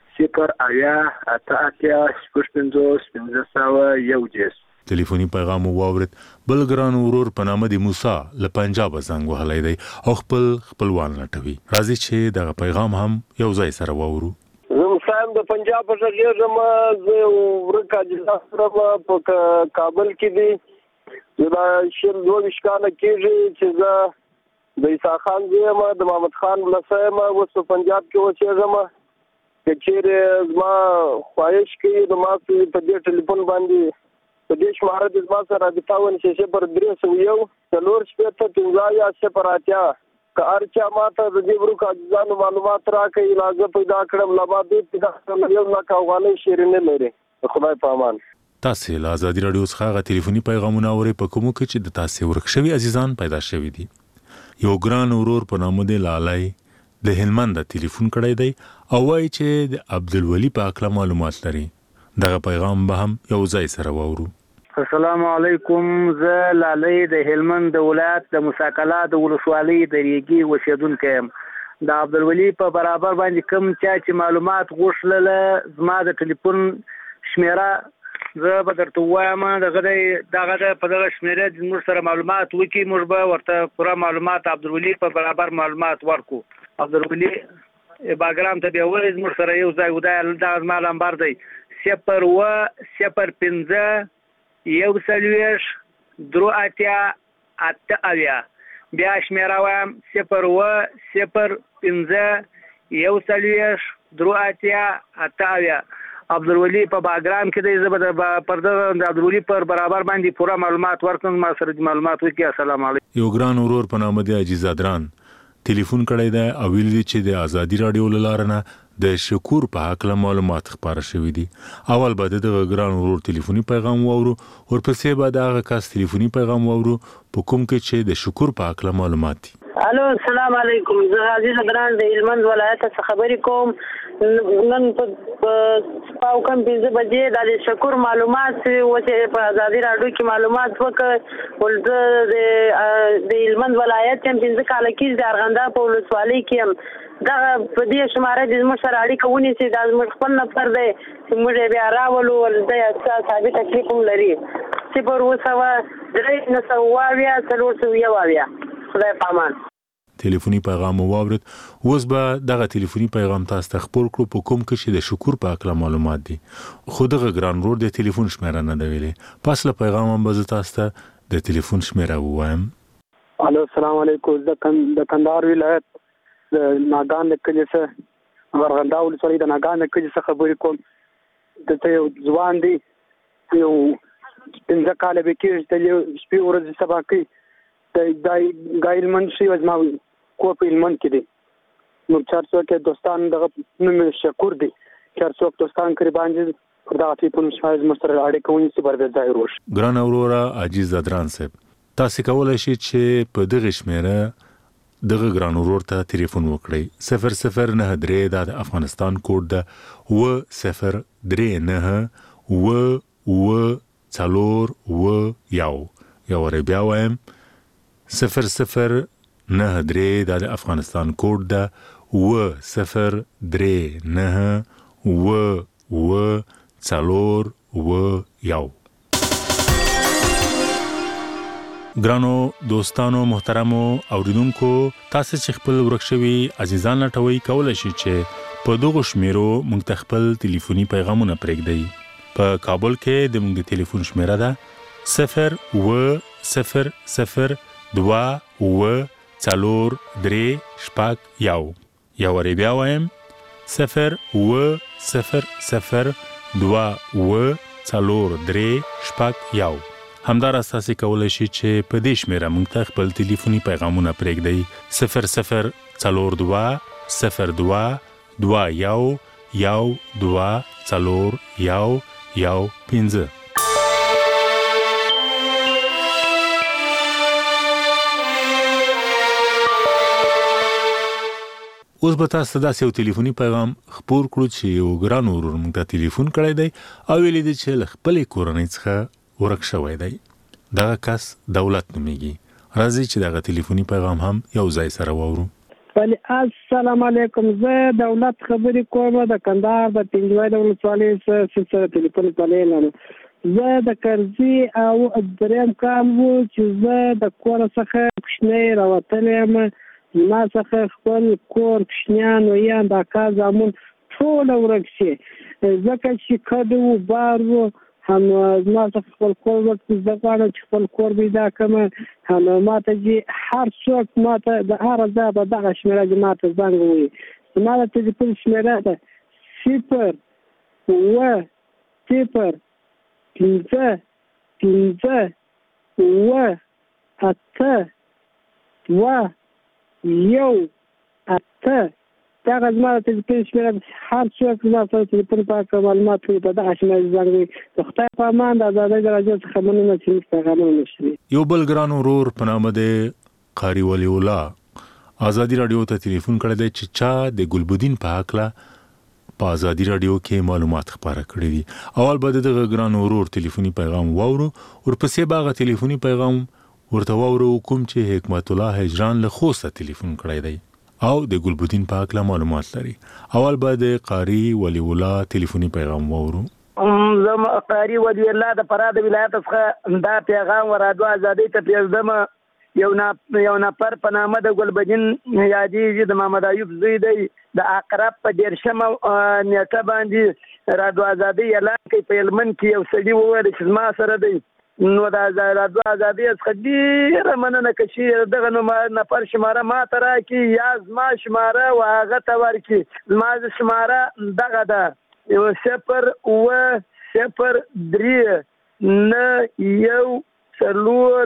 0 ټلیفوني پیغام واورید. بل ګران ورور په نامه د موسی له پنجاب زنګ وهلی دی او خپلوان لټوي. راځي چې دغه پیغام هم یو ځای سره واورو. زه مسایم د پنجاب څخه یم. زه ورکه جلسه په کابل کې دی. دا شل 22 کاله کېږي چې زه د عیسی خان یم د محمد خان ولسایم اوس په پنجاب کې اوسېږم. کچېر زما خواهش کوي د ما په دې ټلیفون باندې په دې شماره د زما سره رابطه ونشي چې پر 301 څلور شپږ 15 صفراتیا که ارچا ماته د دې ورکو عزیزانو معلومات راکړي لازم پیدا کړم لما دې پیدا کړم یو لکه افغانۍ شیرینه لري. خدای په امان. تاسو له ازادي رادیو څخه ټلیفوني پیغامونه اورئ په کومو کې چې د تاسو ورک شوي عزیزان پیدا شوي دي. یو ګران ورور په نامه دی لالای د هلمند ټلیفون کړی دی او وایي چې د عبدالولی په اړه معلومات لري. دغه پیغام به هم یو ځای سره واورو. السلام علیکم. زه لالای د هلمند ولایت د مساکلا د ولسوالۍ د ریګي اوسیدونکی یم. د عبدالولي په برابر باندې کوم چا چې معلومات غوښتل زما د ټلیفون شمیره زه به درته ووایم دغه په دغه شمیره موږ سره معلومات وکړي موږ به ورته پوره معلومات عبدالولي په برابر معلومات ورکړو. عبدالولي باګرام ته بیا ولې زموږ سره یو ځای ودای دغه زما نمبر دی 0-5-0-8-8 بیا شمیره وایم 0-5-0-8-8 عبدالولي په باګرام کې دی. زه به پر دغه د عبدالولي پر برابر باندې پوره معلومات ورکړم ما سره د معلومات وکړي. السلام علیکم. یو ګران ورور په نامه دی عزیز ادران ټلیفون کړی دی او ویل دي چې د ازادي رادیو له لارې نه د شکور په حق معلومات خبره شوې دي. اول به د ګران ورور ټلیفوني پیغام واورو ورپسې به د هغه کس ټلیفوني پیغام واورو په کوم کې چې د شکور په حق معلومات دي. الو السلام علیکم. زه عزیز ادران د هلمند ولایت څخه خبرې کوم. نن په کم 5 بجې د شکور معلومات چې په ازادي رادیو کې معلومات وکړ ولته د هلمند ولایت هم 5 کال کې د ارغنده په ولسوالۍ کې هم دغه په دې شماره د زموږ سره اړیکه ونیسي دا زموږ خپل نفر دی چې موږ بیا راولو ولته ثابت تکلیف هم لري 0-2-9-4-3-4 خدای پامان. ټلیفوني پیغام واورید. اوس به دغه ټلیفوني پیغام تاسو ته خبر کړو په کوم کې چې د شکور په اړه معلومات دي. خو دغه ګران ورور د ټلیفون شمیره نه دی ویلي. پس له پیغام هم به تاسو ته د ټلیفون شمیره ووایم. الو السلام علیکم. د کندهار ولایت د ناګان د کلي څخه ورغنده ولسوالۍ د ناګان د کلي څخه خبرې کوم. دته یو ځوان دی یو 15 کال به کې د شپې ورځې سبا کوي د ګایلمن شي وزما کو په علمن کې دي نو 400 کې دوستان دغه نوم شکور دي 400 دوستان قربان دي دا ټلیفون شایز مستر اړیکه ونیسي برده ځای روش. ګران اورورا عزیز ادران صاحب تاسو کولای شئ چې په دغه شمیره دغه ګران ورور ته ټلیفون وکړئ 0093 د افغانستان کوډ ده و039 یو ری بیا وایم 0093 د افغانستان کوډ ده و039 ګرانو دوستانو محترمو اوریدونکو تاسو چې خپل ورکشوي عزیزان لټوي کولای شئ چې په دغه شمیرو موږ خپل ټلیفوني پیغامونه پرېږدئ. په کابل کې د موږ ټلیفون شمیره ده 0-2-0-4-3-1 یو ری بیا وایم 0-2-0-4-3-1 همدار اساسي کولای شي چې په دې شمیره موږ ته خپل ټلیفوني پیغامونه پرېږدئ 00-42-02-1-2-4-1-15. اوس به تاسو داسې یو ټلیفوني پیغام خپور کړو چې یو ګران ورور موږ ته ټلیفون کړی دی او ویلي دی چې له خپلې کورنۍ څخه ورک شوی دی. دغه کس دولت نومیږي. راځي چې دغه ټلیفوني پیغام هم یو ځای سره واورو. السلام علیکم. زه دولت خبرې کوم د کندهار د پنځوي د ولسوالۍ سره ټلیفون پلیم. زه د کرزي او دریم کال وو چې زه د کور څخه کوچنی راوتلی یم. ما څخه خپل کور کوچنیان ویان د اکا زامون ټول ورک شي ځکه چې کډو بار وو هم ما څخه خپل کور ورته زه غواړم چې خپل کور پیدا کړم. هم ماته چې هر څوک ماته د هر ځای په دغه شمیره کې ماته زنګ ووایي. زما د ټلیفون شمیره ده 0-5-5-2-8 دغه زما د ټلیفون شمیره هر څوک زما سره ټلیفون پاک معلومات کوي په دغه شمیره زنګ ووایي. د خدای په امان د ازادۍ د راډیو څخه مننه چې موږ پیغامونه نشوي. یو بل ګران ورور په نامه د قاری ولی الله ازادي رادیو ته ټلیفون کړی دی چې چا د ګلبدین په حقله په ازادي رادیو کې معلومات خبره کړې دي. اول به دغه ګران ورور ټلیفوني پیغام واورو ورپسې باغه ټلیفوني پیغام ورته واورو کوم چې حکمت الله هجران له خوسته ټلیفون کړی دی او د ګلبدین په اړه معلومات لري. اول به د قاری ولی الله ټلیفوني پیغام وورو. زم قاری ولی الله د فراد ولایت څخه دا پیغام ورادو ازادي ته پیغام یو نفر په نامه د ګلبدین یادېږي د محمد ایوب زوی دی د اقرب په 13 نیټه باندې رادو ازادي اعلان کوي په هلمند کې یو سړي وویل چې زما سره دی نو د رادو ازادي څخه ډېره مننه کشي دغه نفر شماره ما ته راکړي یا زما شماره و هغه ته ورکړي زما شماره دغه ده 0-0-3 نه یو څلور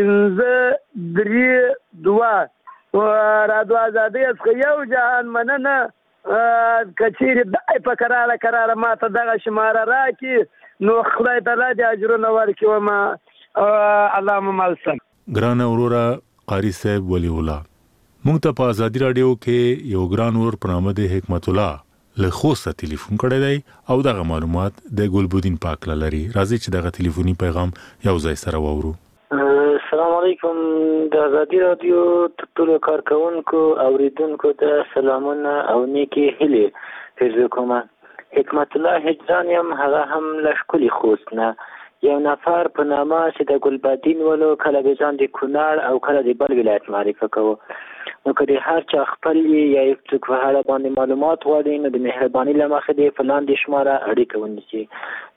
15-3-2 رادو ازادي څخه یو جهان مننه کچېرې دای په کراره ما ته دغه شماره راکړي نو خدای تعالی دې اجرونه ورکړي وما اللهم ملسم. ګران وروره قاری صاحب ولی الله مونږ ته په ازادي رادیو کې یو ګران ور په نامه د حکمت الله له خوسته ټلیفون کړی دی او دغه معلومات د ګلبدین پاک لري. راځي چې دغه ټلیفوني پیغام یو ځای سره وورو. السلام علیکم د ازادي رادیو ټول کارکونکو اوریدونکو ته سلامونه او نیکی هیلې پیرزو کوم. حکمت الله هجرانیم هغه هم لشکلی خوست نه یو نفر په نامه چې د ګلبدین ولو کله به ځان د کونړ او کله د بل ولایت معرفي کوو. نو که هر چا خپل یا یو څوک په اړه باندې معلومات غواړي نو د مهرباني له مخې د فلان د شماره اړیکه ونیسي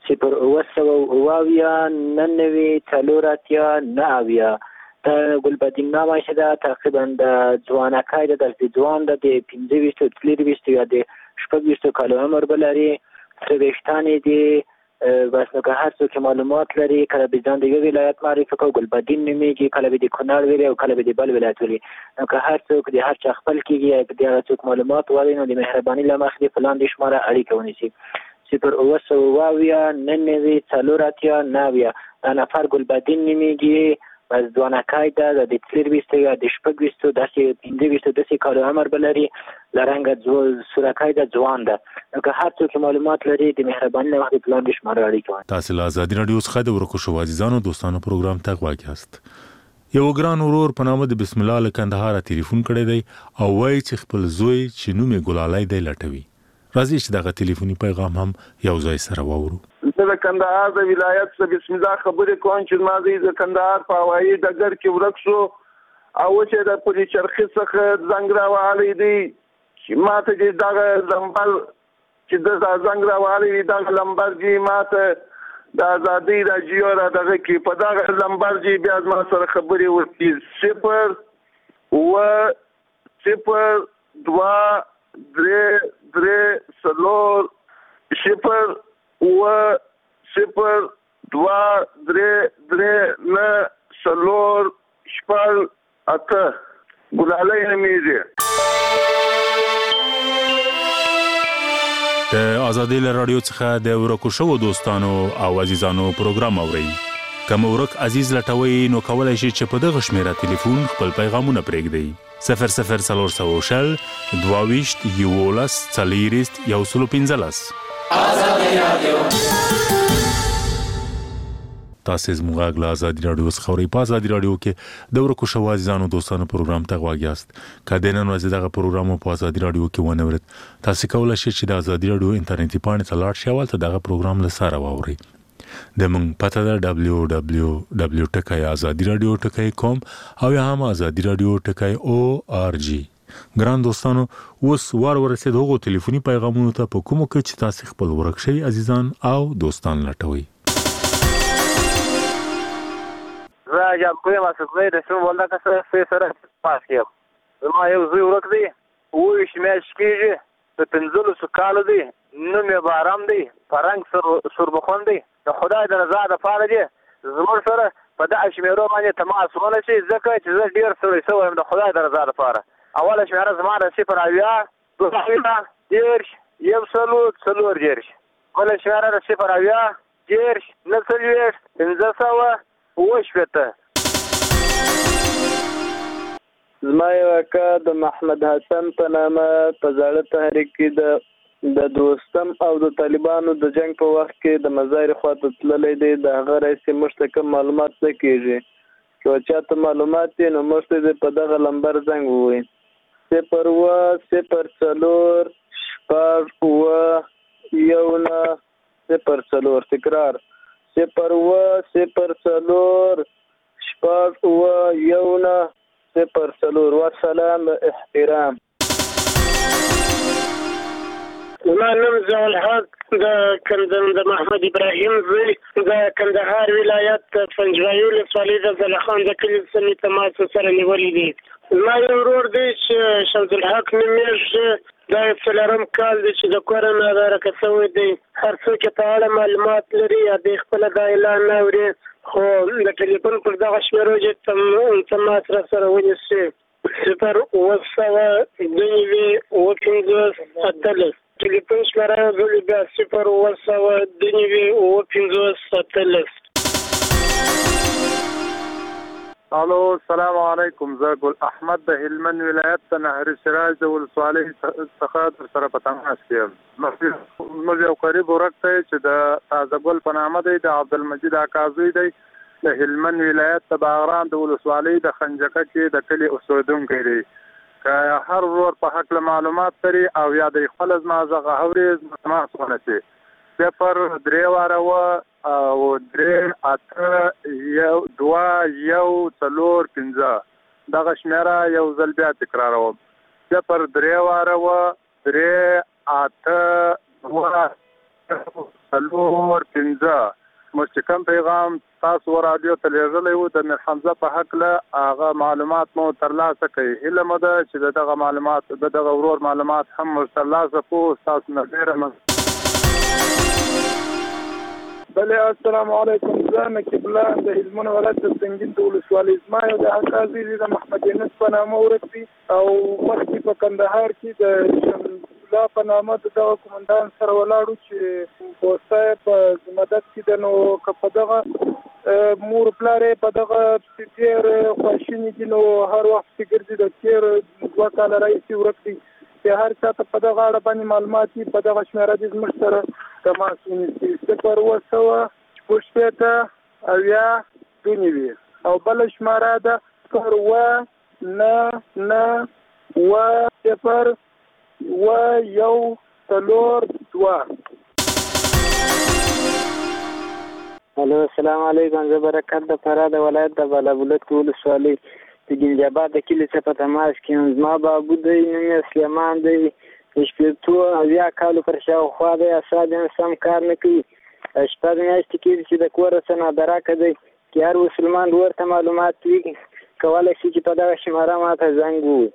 0-9-4-9 د ګلبدین نامه چې دا تقریبا د ځوانکۍ د ځوان د 25 یا د 26 کالو عمر بلري سويشتانې دي بس نو که هر څوک معلومات لري کله به ځان د یو ولایت معرفي کوي ګلبدین نومیږي کله به د کونړ ویلي او کله به د بل ولایت ویلي نو که هر څوک د هر چا خپل کېږي یا د هر څوک معلومات غواړي نو د مهرباني له مخې د فلان د شماره اړیکه ونیسي 0-9-4-9 دا نفر ګلبدین نومیږي بس ځوانکۍ ده د 23 یا د 26 داسې 15 داسې کالو عمر بلري لرنګه سورکۍ ده ځوان ده نو که هر څوک معلومات لري د مهرباني له مخې پلان د شماره اړیکه ونیسي. تاسو له ازادي رادیو څخه د ورکو شو عزیزانو دوستانو پروګرام ته غواړئ یاست. یو ګران ورور په نامه د بسم الله له کندهار ټلیفون کړی دی او وایي چې خپل زوی چې نوم یې ګلالۍ دی لټوي. راځي چې دغه ټلیفوني پیغام هم یو ځای سره واورو. د کندهار د ولایت څخه بسم الله خبرې کوم چې مازی د کندهار په هوایي ډګر کې ورک شو او چې د پولیس چرخي څخه زنګ راوړی دی چې ماته دغه لمبر چې د زنګ راوړی دی دغه لمبر چې ماته د ازادي رادیو را دغه کې په دغه لمبر چې بیا ما سره خبرې وکړي 0-2-3-3-0-3-3-9-8 ګلالۍ نومیږي. د ازادي رادیو څخه د ورکو شو دوستانو او عزیزانو پروګرام اوري. کوم ورک عزیز لټوي نو کولای شي چې په دغه شمیره ټلیفون خپل پیغامونه پرېږدي 0-0-4-22-11-40-15. ازادي رادیو تاسو زموږ غلا ازادي رادیو څخه اورئ. په ازادي رادیو کې د ورکو شو عزیزانو دوستانو پروګرام ته غواړئ یاست. کله نن ورځ دغه پروګرام په ازادي رادیو کې ونه ورت تاسو کولای شئ چې د ازادي رادیو انټرنیټي پاڼې ته لاړ شئ او ته دغه پروګرام له سره واورئ. د مونږ پته ده www.azadiradio.com او یا هم azadiradio.org. ګران دوستانو اوس ورسېد هغو ټلیفوني پیغامونو ته په کومو کې چې تاسو خپل ورک شوي عزیزان او دوستان لټوي. راجع کوم اساسي رسوم ولدا که سره پاس کېم زما یو زوی ورک دی وې شمیش کېږي د 15 کالو دی نو مې بارام دی فرنګ سربخون دی د خدای د رضا د پاره دی زموږ سره په دغه شمیرو باندې تماس ونشي ځکه چې زه ډېر سړی شوم د خدای د رضا لپاره. اوله شمیره زما د 0-10-1-4-4 بله شمیره د 0-10-9-500 زما یو اکا د محمد حسن په نامه په زاړه تحریک کې د دوستم او د طالبانو د جنگ په وخت کې د مزار خواته تللی دی. د هغه رئیس مشتکم معلومات څه کېږي که چاته معلومات یې نو مشته دې په دغه لمبر زنګ ووایي 0 0 4 1 0 0 تکرار 0 0 4 1 0 0 والسلام احترام. زما نوم ضیاء الحق د محمد ابراهیم زوی د کندهار ولایت پنجوایي ولسوالۍ د زلخان د کلي سمې تماس سره نیولې دي. زما یو ورور دی چې شمس الحق نومیږي، دا 4 کال دی چې د کور نه راکه شوی دی. هر څوک په اړه معلومات لري یا د خپل د اعلان نه اوري، خو د ټلیفون پر دغه شمیرو چې تماس سره ونیسي 0 9 ټلیفون شمېره غلي بیا 0 9 الو السلام علیکم. زه ګل احمد د هلمند ولایت د نهر سراج د ولسوالۍ څخه در سره په تماس یم. موږ یو قریب ورکته چې د تازه ګل په نامه دی د عبدالمجید اکازوی دی د هلمند ولایت د باغران د ولسوالۍ د خنجکه کې د کلي اوسیدونکی دی. که هر ورور په حق معلومات لري او یا د خپل ازمازغه اوري تماس ونشي 0 3 او 3 8 2 1 4 5 دغه شمیره یو ځل بیا تکراروم 0 3 3 8 2 4 5 مستقیم پیغام تاسو رادیو تلویزیون یو د میر حمزه په حق له هغه معلومات مو ترلاسه کړئ. هله مده چې دغه معلومات دغه ورور معلومات هم ترلاسه کو تاسو نه ډیره بله. السلام علیکم. زه نقیب الله د هلمند ولایت د سنګین د ولسوالۍ زما یو د اکازي د محمد انس په نامه ورک دی او مخکې په کندهار کې د لا په نامه د قومندان سره ولاړو چې پوسټه په مدد کې د نو په دغه مور پلارې په دغه تیر خواشینی کې نو هر وخت کې ګرځي د تیر 2 کال راځي ورک دی چې هر څه په دغه اړه باندې معلومات په دغه شمیره د زموږ سره تماس ونیسي 0 او یا دونیوي او بل شمیره ده 0 9 0 1 4 2. الو السلام علیکم. زه برکت د فراه د ولایت د بالابلوک ولسوالۍ د ګنجاباد د کلي څخه په تماس کې یم. زما بابو دی نوم یې سلیمان دی، د 80 کالو پر شاوخوا دی، اعصاب یې سم کار نه کوي. 8 میاشتې کېږي چې د کور څخه نادراکه دی. که هر مسلمان ورته معلومات وي کولی شي چې په دغه شماره ماته زنګ ووهي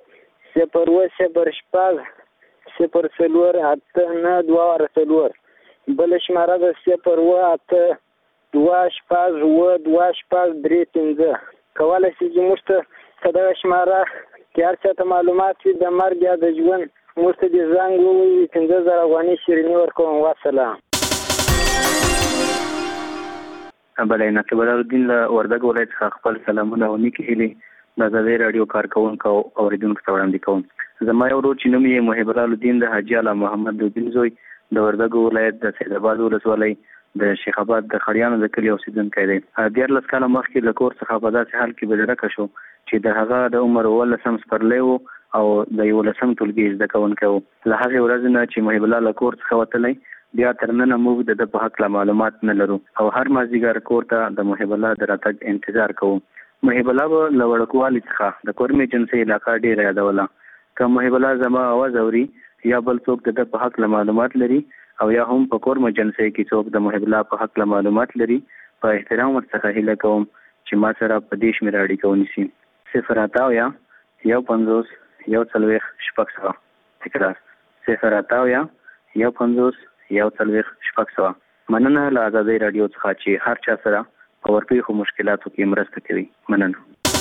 0 0 8 9 2 4. بل شماره ده 0 8 2 2 3 5. کولی شي چې موږ ته په دغه شماره کې هر څه ته معلومات وي د مرګ یا د ژوند موږ ته دې زنګ ووهي 15,000 افغانۍ شیریني ورکوم. والسلام. بله نقیب الدین له وردګ ولایت څخه خپل سلامونه او نیکې هیلې د ازادۍ راډیو کارکوونکو او اورېدونکو ته وړاندې کوم. زما یو ورور چې نوم یې محب الدین د حاجي اعلی محمد الدین زوی د وردګ ولایت د سیدآباد ولسوالۍ د شیخ آباد د خړیانو د کلي اوسیدونکی دی. 14 کاله مخکې له کور څخه په داسې حال کې بېډرکه شو چې د هغه د عمر 19 سپرلی و او د 11 ټولګي زده کوونکی و. له هغې ورځې نه چې محب الله له کور څخه وتلی بیا تر ننه موږ د ده په هکله معلومات نه لرو او هر مازدیګر کور ته د محب الله د راتګ انتظار کوو. محب الله به له وړوکوالي څخه د کورمې جنسي علاقه ډېره یادوله. که محب الله زما اواز اوري یا بل څوک د ده په هکله معلومات لري او یا هم په کورمه جنسي کې څوک د محب الله په هکله معلومات لري په احترام ورڅخه هیله کوم چې ما سره په دې شمېره اړیکه ونیسي 0 1 50 1 تکرار 0 1 50 مننه. له ازادۍ راډیو څخه چې هر چا سره په ورپېښو مشکلاتو کې مرسته کوي. مننه.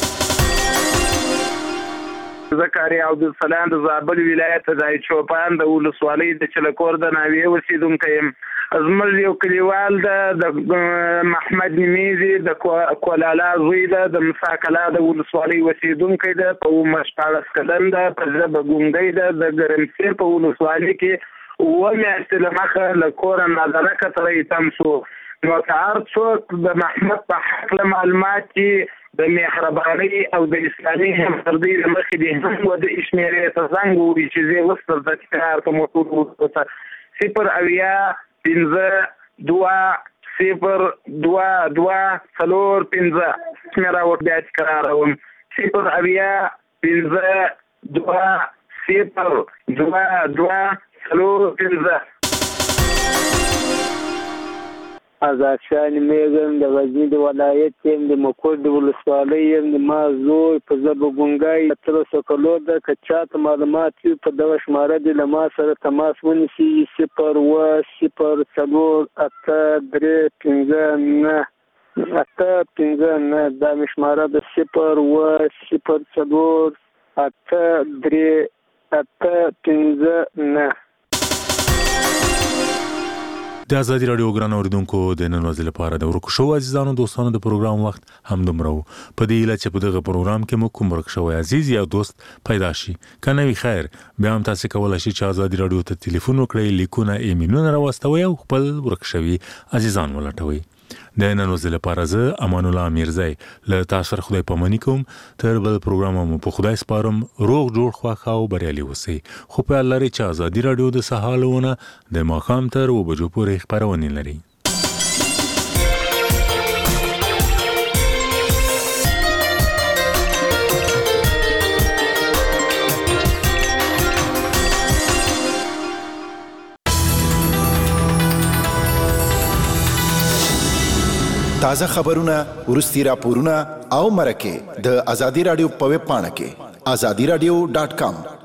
زکریا عبدالسلام د زابل ولایت د چوپان د ولسوالۍ د چلکور د ناوې اوسیدونکی یم. زموږ یو کلیوال د محمد نمیزي د کولالا زوی ده د مساکلا د ولسوالۍ اوسیدونکی ده په 14 کلن ده په ژبه ګونګی ده د ګرمسیر په ولسوالۍ کې 7 میاشتې له مخه له کوره نادرکه سره یې تم شو. نو که هر څوک د محمد په هکله معلومات چې د مهرباني او د اسلامي همدردۍ له مخې دې هم د شمېرې ته زنګ ووهي چې زه اوس تر تکرار په موټور وروسته 0-2-2-0-2-2-4-5 شمېره ور بیا تکراروم 0-2-2-2-4-5 آزاد شاه نومېږم د غزني د ولایت یم د مکور د ولسوالۍ یم د ما زوی په ضرب ګونګی 13 ده که چاته معلومات وي په دغه شماره دې له ما سره تماس ونیسي 0-8-3-5-9 دا مې شماره ده 0-8-3-5-9 د ازادي رادیو ګران اوریدونکو د نن ورځې لپاره د ورکو شو عزیزانو دوستانو د پروګرام وخت هم دومره په دې اله چې په دغه پروګرام کې مو کوم ورک شو عزیز یا دوست پیدا شي کنه وی خیر بیا هم تاسو کولای شئ چې ازادي رادیو ته ټلیفون وکړئ لیکونه ایمیلونه راوستوي او خپل ورک شوی عزیزان ولټوي د نن ورځې لپاره زه امان الله میرزای له تاسو سره خدای پاماني کوم تر بل پروګرام مو په خدای سپارم روغ جوړ خواخا او بریالي اوسئ خو په الله لري چې ازادي رادیو د سهالونه د ماخام تر و بجو پورې خبرونه لري تازه خبرونه ورستي راپورونه او مرکه د ازادي رادیو په ویب پاڼه کې azadiradio.com